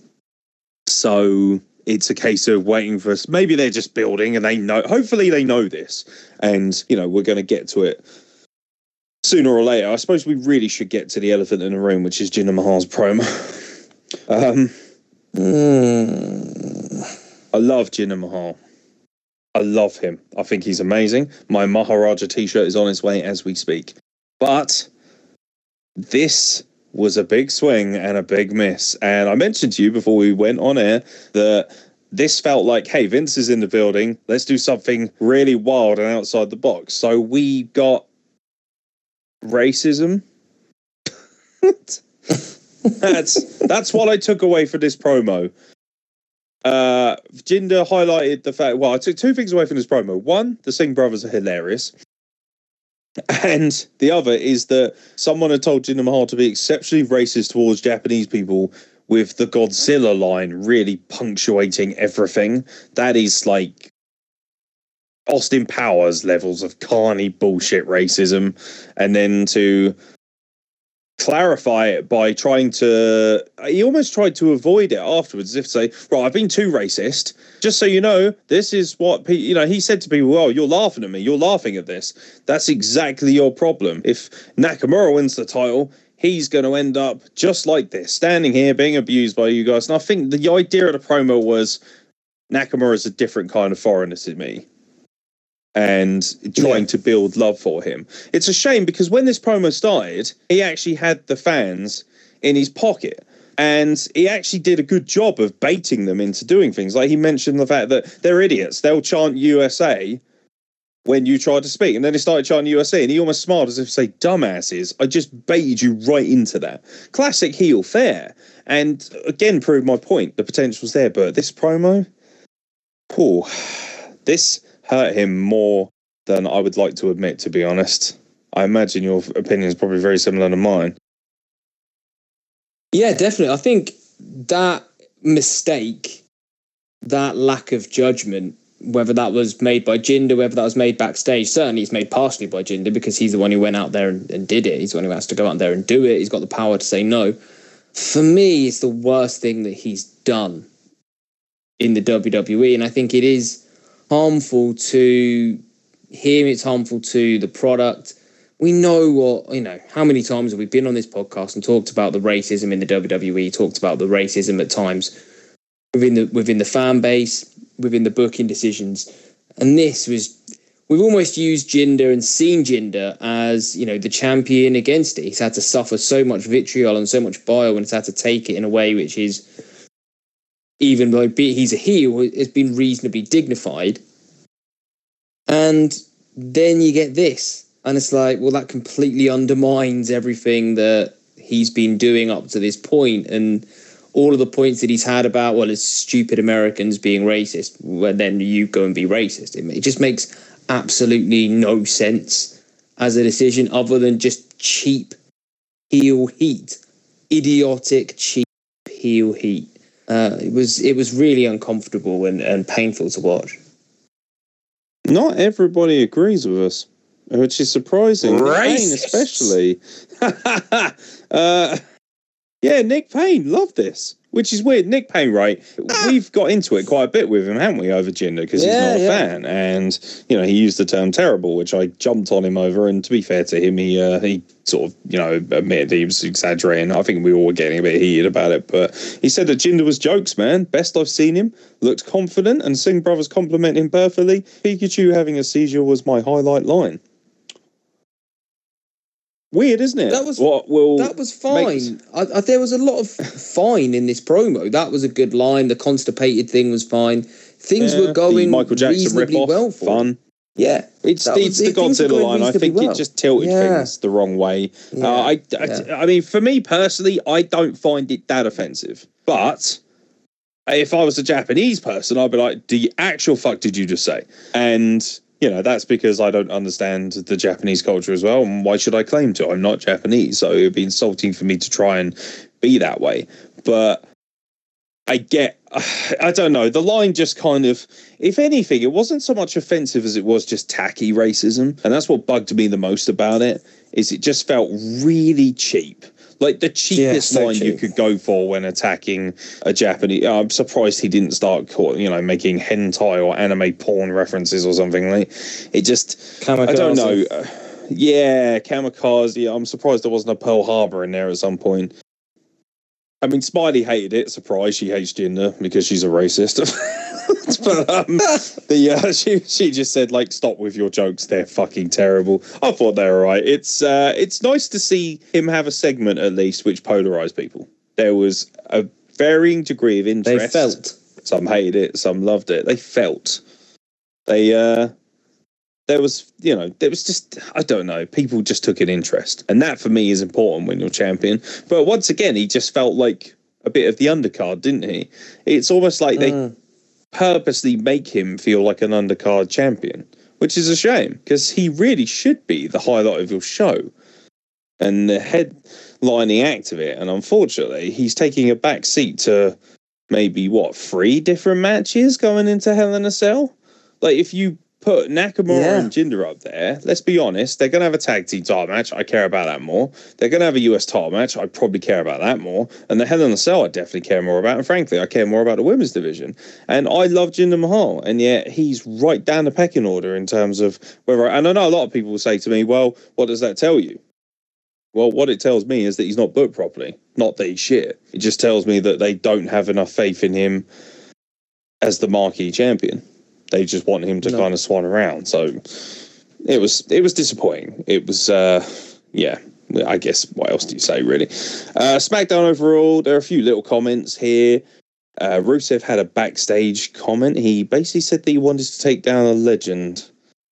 So it's a case of waiting for us. Maybe they're just building and they know, hopefully they know this. And, you know, we're going to get to it sooner or later. I suppose we really should get to the elephant in the room, which is Jinder Mahal's promo. um, mm, I love Jinder Mahal. I love him. I think he's amazing. My Maharaja t-shirt is on its way as we speak. But this was a big swing and a big miss. And I mentioned to you before we went on air that this felt like, hey, Vince is in the building. Let's do something really wild and outside the box. So we got racism. that's that's what I took away from this promo. Uh, Jinder highlighted the fact, well, I took two things away from this promo. One, the Singh brothers are hilarious. And the other is that someone had told Jinder Mahal to be exceptionally racist towards Japanese people, with the Godzilla line really punctuating everything. That is like Austin Powers levels of carny bullshit racism. And then to clarify it by trying to, he almost tried to avoid it afterwards, as if to say, right, I've been too racist. Just so you know, this is what, pe-, you know, he said to people, well, you're laughing at me. You're laughing at this. That's exactly your problem. If Nakamura wins the title, he's going to end up just like this, standing here being abused by you guys. And I think the idea of the promo was Nakamura is a different kind of foreigner to me, and trying yeah. to build love for him. It's a shame because when this promo started, he actually had the fans in his pocket, and he actually did a good job of baiting them into doing things. Like he mentioned the fact that they're idiots. They'll chant U S A when you try to speak. And then he started chanting U S A, and he almost smiled as if to say, dumbasses, I just baited you right into that. Classic heel fare. And again, proved my point. The potential's there, but this promo, oh, this hurt him more than I would like to admit, to be honest. I imagine your opinion is probably very similar to mine. Yeah, definitely. I think that mistake, that lack of judgment, whether that was made by Jinder, whether that was made backstage, certainly it's made partially by Jinder because he's the one who went out there and, and did it. He's the one who has to go out there and do it. He's got the power to say no. For me, it's the worst thing that he's done in the W W E, and I think it is harmful to him. It's harmful to the product. We know what, you know, how many times have we been on this podcast and talked about the racism in the W W E, talked about the racism at times within the within the fan base, within the booking decisions. And this was, we've almost used Jinder and seen Jinder as, you know, the champion against it. He's had to suffer so much vitriol and so much bile, and he's had to take it in a way which is, even though he's a heel, has been reasonably dignified. And then you get this. And it's like, well, that completely undermines everything that he's been doing up to this point, and all of the points that he's had about, well, it's stupid Americans being racist. Well, then you go and be racist. It just makes absolutely no sense as a decision, other than just cheap heel heat, idiotic cheap heel heat. Uh, it was it was really uncomfortable and, and painful to watch. Not everybody agrees with us, which is surprising. Racist. Nick Payne especially. uh, yeah, Nick Payne loved this, which is weird. Nick Payne, right? We've got into it quite a bit with him, haven't we, over Jinder, because Yeah, he's not a yeah. fan. And, you know, he used the term terrible, which I jumped on him over. And to be fair to him, he, uh, he sort of, you know, admitted he was exaggerating. I think we all were getting a bit heated about it. But he said that Jinder was jokes, man. Best I've seen him. Looked confident, and Singh brothers compliment him perfectly. Pikachu having a seizure was my highlight line. Weird, isn't it? That was what will that was fine. make- I, I, there was a lot of fine in this promo. That was a good line. The constipated thing was fine. Things Yeah, were going the Michael Jackson reasonably rip-off, well for him. fun. Yeah, It's, That it's was- the things were Godzilla going line. I reasonably think well. it just tilted Yeah. things the wrong way. Yeah, Uh, I, I, yeah. I mean, for me personally, I don't find it that offensive. But if I was a Japanese person, I'd be like, the actual fuck did you just say? And, you know, that's because I don't understand the Japanese culture as well. And why should I claim to? I'm not Japanese. So it would be insulting for me to try and be that way. But I get, I don't know, the line just kind of, if anything, it wasn't so much offensive as it was just tacky racism. And that's what bugged me the most about it, is it just felt really cheap. Like the cheapest so line you cheap. could go for when attacking a Japanese. I'm surprised he didn't start, call- you know, making hentai or anime porn references or something. Like it just, I don't know. Kamikaze. Uh, yeah, kamikaze. I'm surprised there wasn't a Pearl Harbor in there at some point. I mean, Smiley hated it. Surprise, she hates Jinder because she's a racist. But um, the uh, she she just said, like, stop with your jokes. They're fucking terrible. I thought they were right. It's uh, it's nice to see him have a segment at least which polarized people. There was a varying degree of They interest. felt. Some hated it. Some loved it. They felt. They uh, there was you know there was just I don't know. People just took an interest, and that for me is important when you're champion. But once again, he just felt like a bit of the undercard, didn't he? It's almost like they Mm. purposely make him feel like an undercard champion, which is a shame because he really should be the highlight of your show and the headlining act of it. And unfortunately, he's taking a back seat to maybe what three different matches going into Hell in a Cell. Like if you put Nakamura Yeah. and Jinder up there, let's be honest, they're going to have a tag team title match. I care about that more. They're going to have a U S title match. I probably care about that more. And the Hell in a Cell, I definitely care more about. And frankly, I care more about the women's division. And I love Jinder Mahal. And yet he's right down the pecking order in terms of whether, and I know a lot of people will say to me, well, what does that tell you? Well, what it tells me is that he's not booked properly. Not that he's shit. It just tells me that they don't have enough faith in him as the marquee champion. They just want him to No. kind of swan around. So it was it was disappointing. It was, uh, yeah, I guess what else do you say, really? Uh, SmackDown overall, there are a few little comments here. Uh, Rusev had a backstage comment. He basically said that he wanted to take down a legend.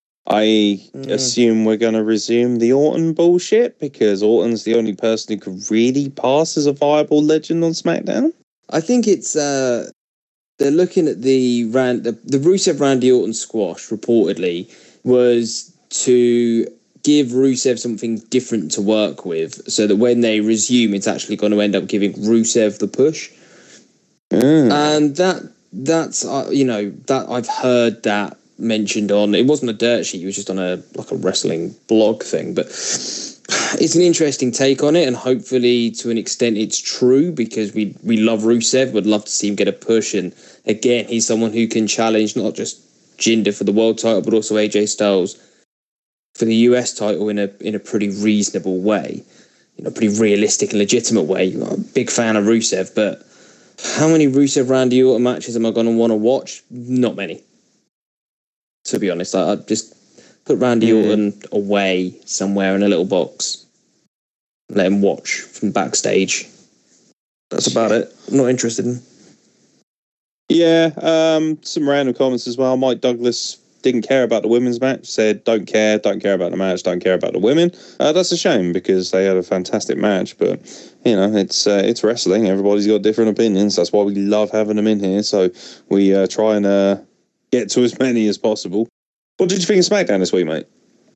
I Mm. assume we're going to resume the Orton bullshit because Orton's the only person who could really pass as a viable legend on SmackDown. I think it's uh, they're looking at the Rand, the, the Rusev Randy Orton squash reportedly was to give Rusev something different to work with, so that when they resume, it's actually going to end up giving Rusev the push. Mm. And that that's uh, you know that I've heard that mentioned on. It wasn't a dirt sheet; it was just on a like a wrestling blog thing, but. It's an interesting take on it, and hopefully to an extent it's true, because we, we love Rusev. Would love to see him get a push, and again, he's someone who can challenge not just Jinder for the world title, but also A J Styles for the U S title in a in a pretty reasonable way, you know, pretty realistic and legitimate way. I'm a big fan of Rusev, but how many Rusev Randy Orton matches am I going to want to watch? Not many, to be honest. I, I just. Put Randy mm. Orton away somewhere in a little box. Let him watch from backstage. That's about it. I'm not interested in. Yeah, um, some random comments as well. Mike Douglas didn't care about the women's match. Said, don't care, don't care about the match, don't care about the women. Uh, that's a shame, because they had a fantastic match. But, you know, it's uh, it's wrestling. Everybody's got different opinions. That's why we love having them in here. So we uh, try and uh, get to as many as possible. What did you think of SmackDown this week, mate?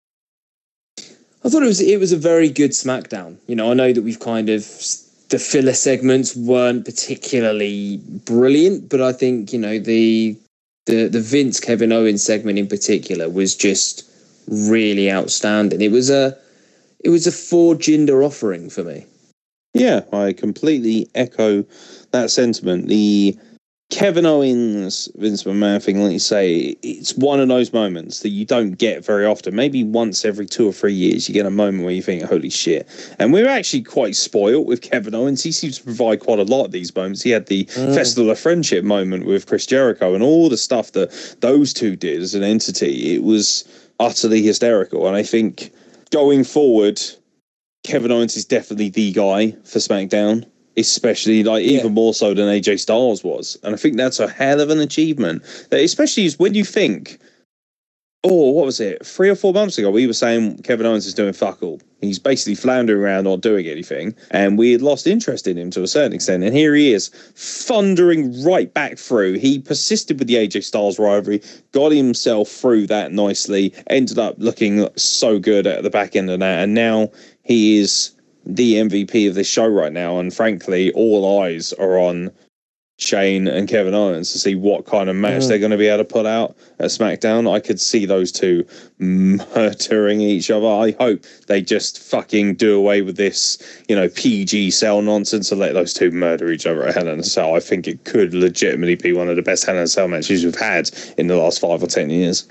I thought it was it was a very good SmackDown. You know, I know that we've kind of the filler segments weren't particularly brilliant, but I think, you know, the the the Vince Kevin Owens segment in particular was just really outstanding. It was a it was a for Jinder offering for me. Yeah, I completely echo that sentiment. The Kevin Owens, Vince McMahon thing, like you say, it's one of those moments that you don't get very often. Maybe once every two or three years, you get a moment where you think, holy shit. And we're actually quite spoiled with Kevin Owens. He seems to provide quite a lot of these moments. He had the mm. Festival of Friendship moment with Chris Jericho, and all the stuff that those two did as an entity. It was utterly hysterical. And I think going forward, Kevin Owens is definitely the guy for SmackDown. Especially, like, yeah. even more so than A J Styles was. And I think that's a hell of an achievement. That especially is when you think, oh, what was it? Three or four months ago, we were saying Kevin Owens is doing fuck all. He's basically floundering around, not doing anything. And we had lost interest in him to a certain extent. And here he is, thundering right back through. He persisted with the A J Styles rivalry, got himself through that nicely, ended up looking so good at the back end of that. And now he is the M V P of this show right now, and frankly, all eyes are on Shane and Kevin Owens to see what kind of match mm. they're going to be able to put out at SmackDown. I could see those two murdering each other. I hope they just fucking do away with this, you know, P G cell nonsense and let those two murder each other at Hell in a Cell. I think it could legitimately be one of the best Hell in a Cell matches we've had in the last five or ten years.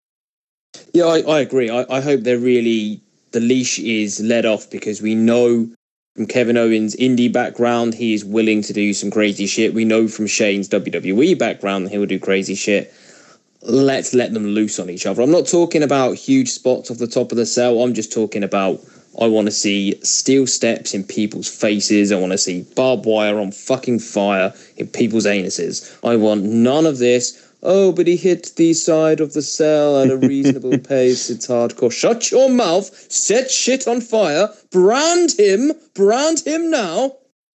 Yeah, I, I agree. I, I hope they're really... the leash is let off, because we know from Kevin Owens' indie background, he is willing to do some crazy shit. We know from Shane's W W E background that he will do crazy shit. Let's let them loose on each other. I'm not talking about huge spots off the top of the cell. I'm just talking about, I want to see steel steps in people's faces. I want to see barbed wire on fucking fire in people's anuses. I want none of this. Oh, but he hit the side of the cell at a reasonable pace. It's hardcore. Shut your mouth. Set shit on fire. Brand him. Brand him now.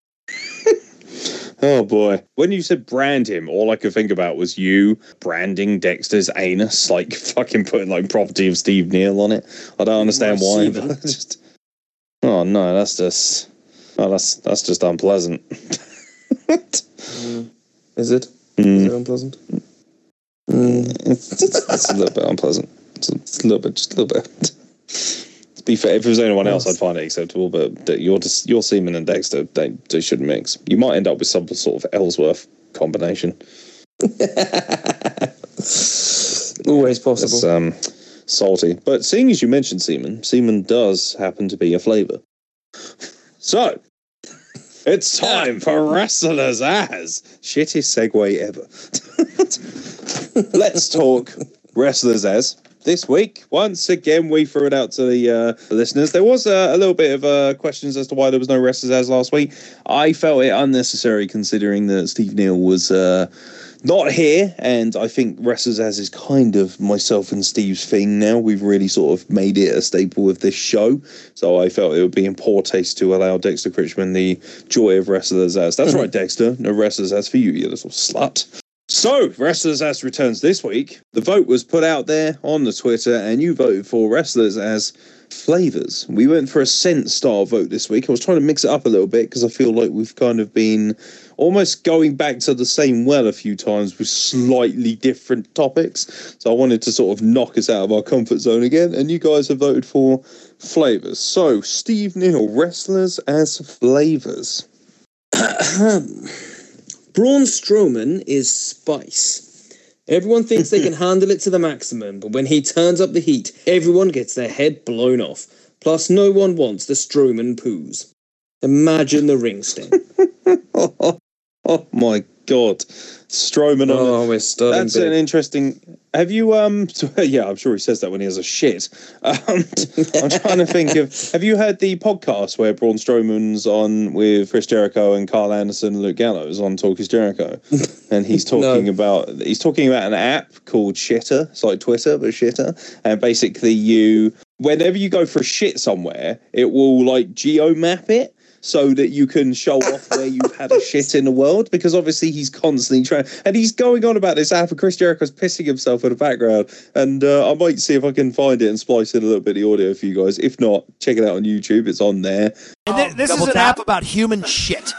Oh, boy. When you said brand him, all I could think about was you branding Dexter's anus, like fucking putting like property of Steve Neal on it. I don't understand why. But just, oh, no, that's just... Oh, that's, that's just unpleasant. mm. Is it? Mm. Is it unpleasant? Mm, it's, it's, it's a little bit unpleasant. It's a, it's a little bit, just a little bit. To be fair, if it was anyone else, I'd find it acceptable. But your your semen and Dexter, they they shouldn't mix. You might end up with some sort of Ellsworth combination. Always possible. It's um, salty. But seeing as you mentioned semen, semen does happen to be a flavour. So. It's time for Wrestlers As. Shittest segue ever. Let's talk Wrestlers As. This week, once again, we threw it out to the, uh, the listeners. There was uh, a little bit of uh, questions as to why there was no Wrestlers As last week. I felt it unnecessary considering that Steve Neal was uh, not here, and I think Wrestlers As is kind of myself and Steve's thing now. We've really sort of made it a staple of this show, so I felt it would be in poor taste to allow Dexter Critchman the joy of Wrestlers As. That's right, Dexter. No Wrestlers As for you, you little slut. So, Wrestlers As returns this week. The vote was put out there on the Twitter, and you voted for Wrestlers As flavors. We went for a scent style vote this week. I was trying to mix it up a little bit because I feel like we've kind of been almost going back to the same well a few times with slightly different topics. So I wanted to sort of knock us out of our comfort zone again, and you guys have voted for flavors. So, Steve Neal, Wrestlers As flavors. Braun Strowman is spice. Everyone thinks they can handle it to the maximum, but when he turns up the heat, everyone gets their head blown off. Plus, no one wants the Strowman poos. Imagine the ring stain. oh, oh my God. Strowman on Oh, it. we're starting That's big. an interesting... Have you, um... yeah, I'm sure he says that when he has a shit. Um, I'm trying to think of... Have you heard the podcast where Braun Strowman's on with Chris Jericho and Carl Anderson and Luke Gallows on Talk Is Jericho? And he's talking No. about... He's talking about an app called Shitter. It's like Twitter, but Shitter. And basically you... Whenever you go for a shit somewhere, it will, like, geo-map it, so that you can show off where you've had a shit in the world, because obviously he's constantly trying, and he's going on about this app, and Chris Jericho's pissing himself in the background, and uh, I might see if I can find it and splice in a little bit of the audio for you guys. If not, check it out on YouTube, it's on there. And th- this is an app about human shit.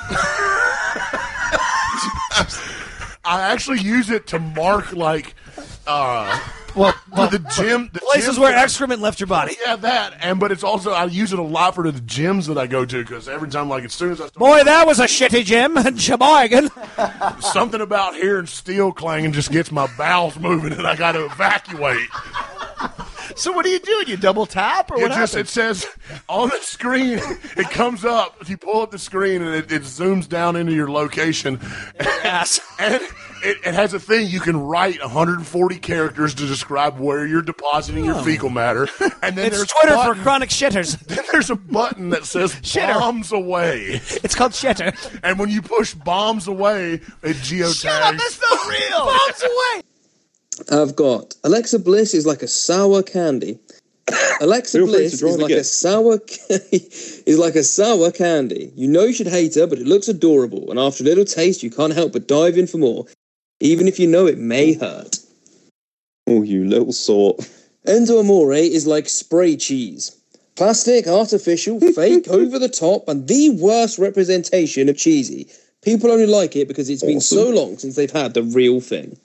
I actually use it to mark, like, uh, Well, well the gym. The places gyms where that- excrement left your body. Yeah, that. And but it's also, I use it a lot for the gyms that I go to, because every time, like, as soon as I start, Boy, that was a shitty gym in Sheboygan. something about hearing steel clanging just gets my bowels moving, and I got to evacuate. So what are you doing? You double tap or It what just happens? it says on the screen, it comes up. You pull up the screen and it, it zooms down into your location. Yes. And it, it has a thing you can write one hundred forty characters to describe where you're depositing your fecal matter. And then It's there's Twitter button, for chronic shitters. Then there's a button that says Shitter. bombs away. It's called shitter. And when you push bombs away, it geotags. Shut up, that's not real. Bombs away. I've got Alexa Bliss is like a sour candy. Alexa Feel free to Bliss draw is it like again. a sour is like a sour candy. You know you should hate her, but it looks adorable, and after a little taste, you can't help but dive in for more, even if you know it may hurt. Oh, you little sort. Enzo Amore is like spray cheese. Plastic, artificial, fake, over the top, and the worst representation of cheesy. People only like it because it's been so long since they've had the real thing.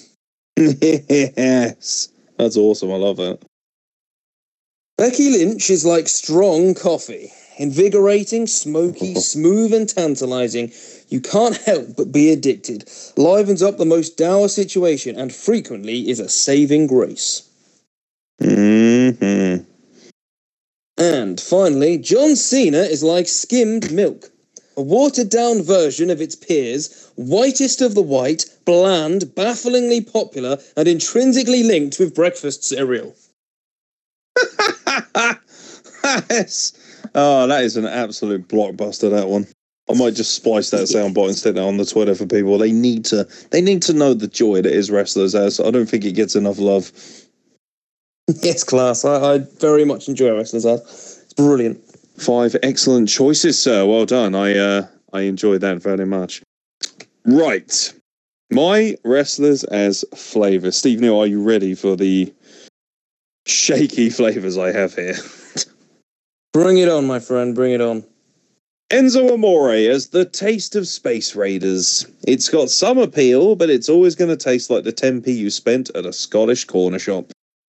Yes. That's awesome, I love it. Becky Lynch is like strong coffee. Invigorating, smoky, smooth and tantalizing. You can't help but be addicted. Livens up the most dour situation and frequently is a saving grace. Mm-hmm. And finally, John Cena is like skimmed milk. A watered-down version of its peers, whitest of the white, bland, bafflingly popular, and intrinsically linked with breakfast cereal. Yes. Oh, that is an absolute blockbuster, that one. I might just splice that soundbite and stick that on the Twitter for people. They need to they need to know the joy that is Wrestlers As. I don't think it gets enough love. Yes, class. I, I very much enjoy Wrestlers As. It's brilliant. Five excellent choices, sir. Well done. I uh, I enjoyed that very much. Right. My Wrestlers As flavour. Steve Neal, are you ready for the shaky flavours I have here? Bring it on, my friend. Bring it on. Enzo Amore as the taste of Space Raiders. It's got some appeal, but it's always going to taste like the ten p you spent at a Scottish corner shop.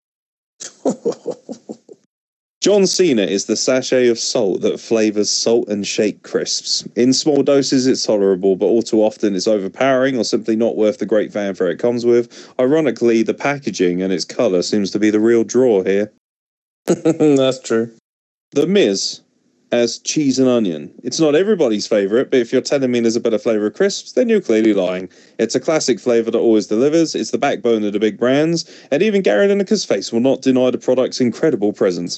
John Cena is the sachet of salt that flavours salt and shake crisps. In small doses, it's tolerable, but all too often it's overpowering or simply not worth the great fanfare it comes with. Ironically, the packaging and its colour seems to be the real draw here. That's true. The Miz as cheese and onion. It's not everybody's favourite, but if you're telling me there's a better flavour of crisps, then you're clearly lying. It's a classic flavour that always delivers, it's the backbone of the big brands, and even Gary Lineker's face will not deny the product's incredible presence.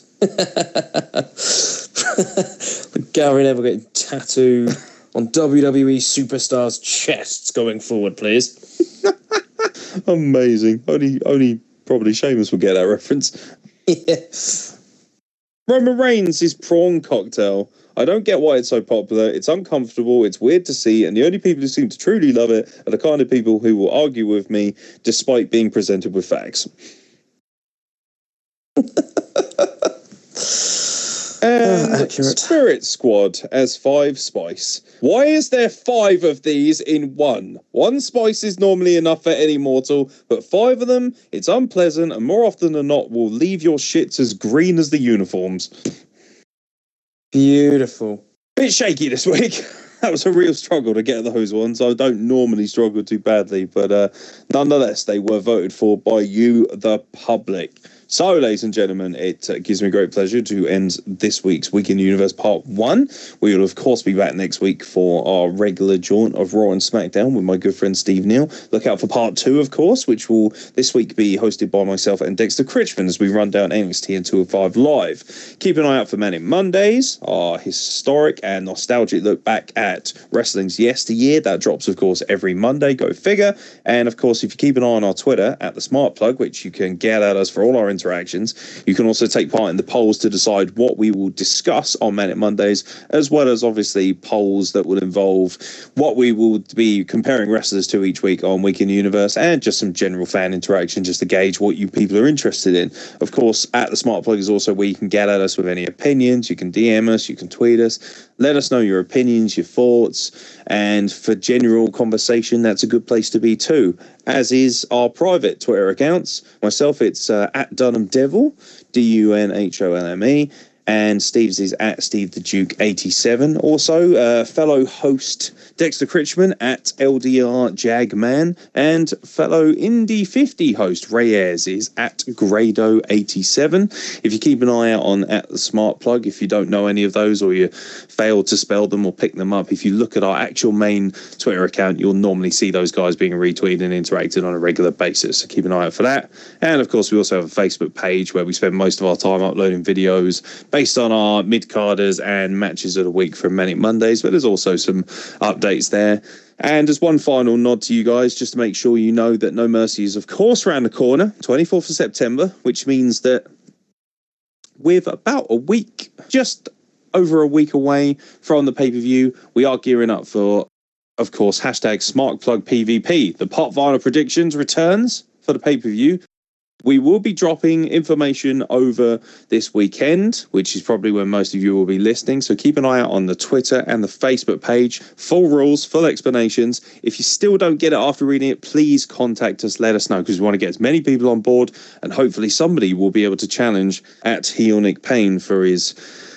Gary never getting tattooed on W W E superstars' chests going forward, please. Amazing. Only, only probably Sheamus will get that reference. Yes. Roman Reigns' prawn cocktail. I don't get why it's so popular. It's uncomfortable. It's weird to see. And the only people who seem to truly love it are the kind of people who will argue with me despite being presented with facts. And Ah, accurate. Spirit Squad as five spice. Why is there five of these in one? One spice is normally enough for any mortal, but five of them, it's unpleasant and more often than not will leave your shits as green as the uniforms. Beautiful. Bit shaky this week. That was a real struggle to get those ones. I don't normally struggle too badly, but uh, nonetheless, they were voted for by you, the public. So, ladies and gentlemen, it uh, gives me great pleasure to end this week's Week in the Universe Part one. We will, of course, be back next week for our regular jaunt of Raw and SmackDown with my good friend Steve Neal. Look out for Part two, of course, which will this week be hosted by myself and Dexter Critchman as we run down N X T and two oh five Live. Keep an eye out for Manic Mondays, our historic and nostalgic look back at wrestling's yesteryear. That drops, of course, every Monday. Go figure. And, of course, if you keep an eye on our Twitter, at The Smart Plug, which you can get at us for all our interactions. You can also take part in the polls to decide what we will discuss on Manic Mondays, as well as obviously polls that will involve what we will be comparing wrestlers to each week on Week in the Universe, and just some general fan interaction just to gauge what you people are interested in. Of course, at the Smart Plug is also where you can get at us with any opinions. You can D M us, you can tweet us, let us know your opinions, your thoughts, and for general conversation, that's a good place to be too, as is our private Twitter accounts. Myself, it's uh, at Dunham Devil, D U N H O L M E, and Steve's is at Steve the Duke eighty-seven. Also, uh, fellow host Dexter Critchman at L D R Jagman, and fellow Indy fifty host Reyes is at Grado eighty-seven. If you keep an eye out on at the Smart Plug, if you don't know any of those or you fail to spell them or pick them up, if you look at our actual main Twitter account, you'll normally see those guys being retweeted and interacted on a regular basis. So keep an eye out for that. And of course, we also have a Facebook page where we spend most of our time uploading videos based on our mid-carders and matches of the week from Manic Mondays, but there's also some updates there. And as one final nod to you guys, just to make sure you know that No Mercy is, of course, around the corner, twenty-fourth of September, which means that with about a week, just over a week away from the pay-per-view, we are gearing up for, of course, hashtag SmartPlugPVP. The Pop Vinyl Predictions returns for the pay-per-view. We will be dropping information over this weekend, which is probably when most of you will be listening. So keep an eye out on the Twitter and the Facebook page. Full rules, full explanations. If you still don't get it after reading it, please contact us. Let us know, because we want to get as many people on board, and hopefully somebody will be able to challenge at heel Nick Payne for his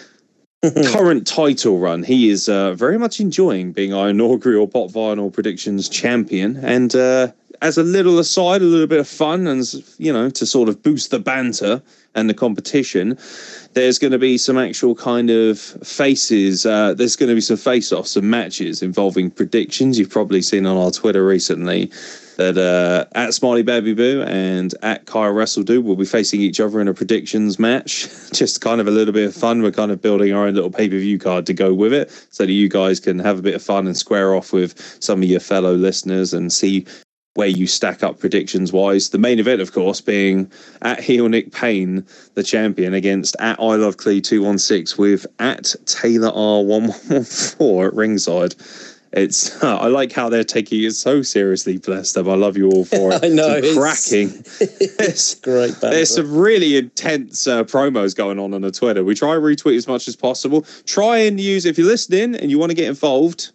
current title run. He is uh, very much enjoying being our inaugural Pop Vinyl Predictions champion. And uh, as a little aside, a little bit of fun, and, you know, to sort of boost the banter and the competition, there's going to be some actual kind of faces. Uh, there's going to be some face-offs, some matches involving predictions. You've probably seen on our Twitter recently that uh, at Smiley Baby Boo and at Kyle WrestleDo will be facing each other in a predictions match. Just kind of a little bit of fun. We're kind of building our own little pay-per-view card to go with it, so that you guys can have a bit of fun and square off with some of your fellow listeners and see where you stack up predictions wise. The main event, of course, being at heel Nick Payne, the champion, against at I Love Clee two one six with at Taylor R one one four at ringside. It's uh, I like how they're taking it so seriously. Bless them. I love you all for it. I know, Some it's- cracking. It's great banter. There's some really intense uh, promos going on on the Twitter. We try and retweet as much as possible. Try and use, if you're listening and you want to get involved,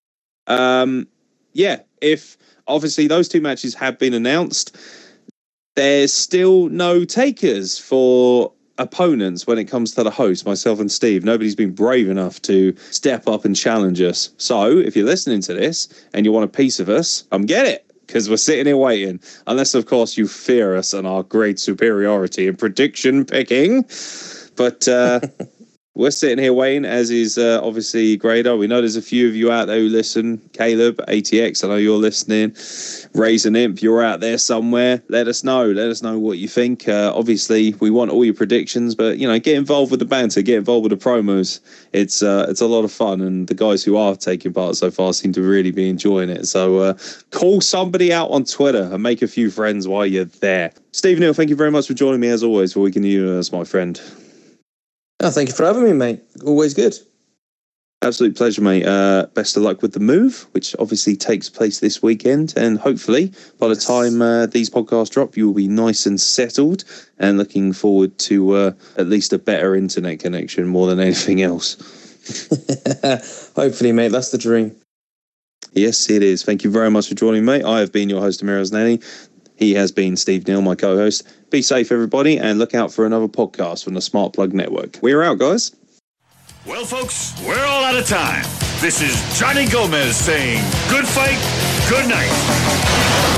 um, yeah, if obviously those two matches have been announced, there's still no takers for opponents when it comes to the host, myself and Steve. Nobody's been brave enough to step up and challenge us. So if you're listening to this and you want a piece of us, come get it, because we're sitting here waiting. Unless, of course, you fear us and our great superiority in prediction picking. But uh, we're sitting here waiting, as is uh, obviously Grado. We know there's a few of you out there who listen. Caleb, A T X, I know you're listening. Raisin Imp, you're out there somewhere. Let us know. Let us know what you think. Uh, obviously, we want all your predictions, but, you know, get involved with the banter. Get involved with the promos. It's uh, it's a lot of fun, and the guys who are taking part so far seem to really be enjoying it. So uh, call somebody out on Twitter and make a few friends while you're there. Steve Neal, thank you very much for joining me, as always, for Week in the Universe, my friend. Oh, thank you for having me, mate. Always good. Absolute pleasure, mate. Uh, best of luck with the move, which obviously takes place this weekend. And hopefully, by the time uh, these podcasts drop, you will be nice and settled and looking forward to uh, at least a better internet connection more than anything else. Hopefully, mate. That's the dream. Yes, it is. Thank you very much for joining me. I have been your host, Amir Osnani. He has been Steve Neal, my co-host. Be safe, everybody, and look out for another podcast from the Smart Plug Network. We're out, guys. Well, folks, we're all out of time. This is Johnny Gomez saying good fight, good night.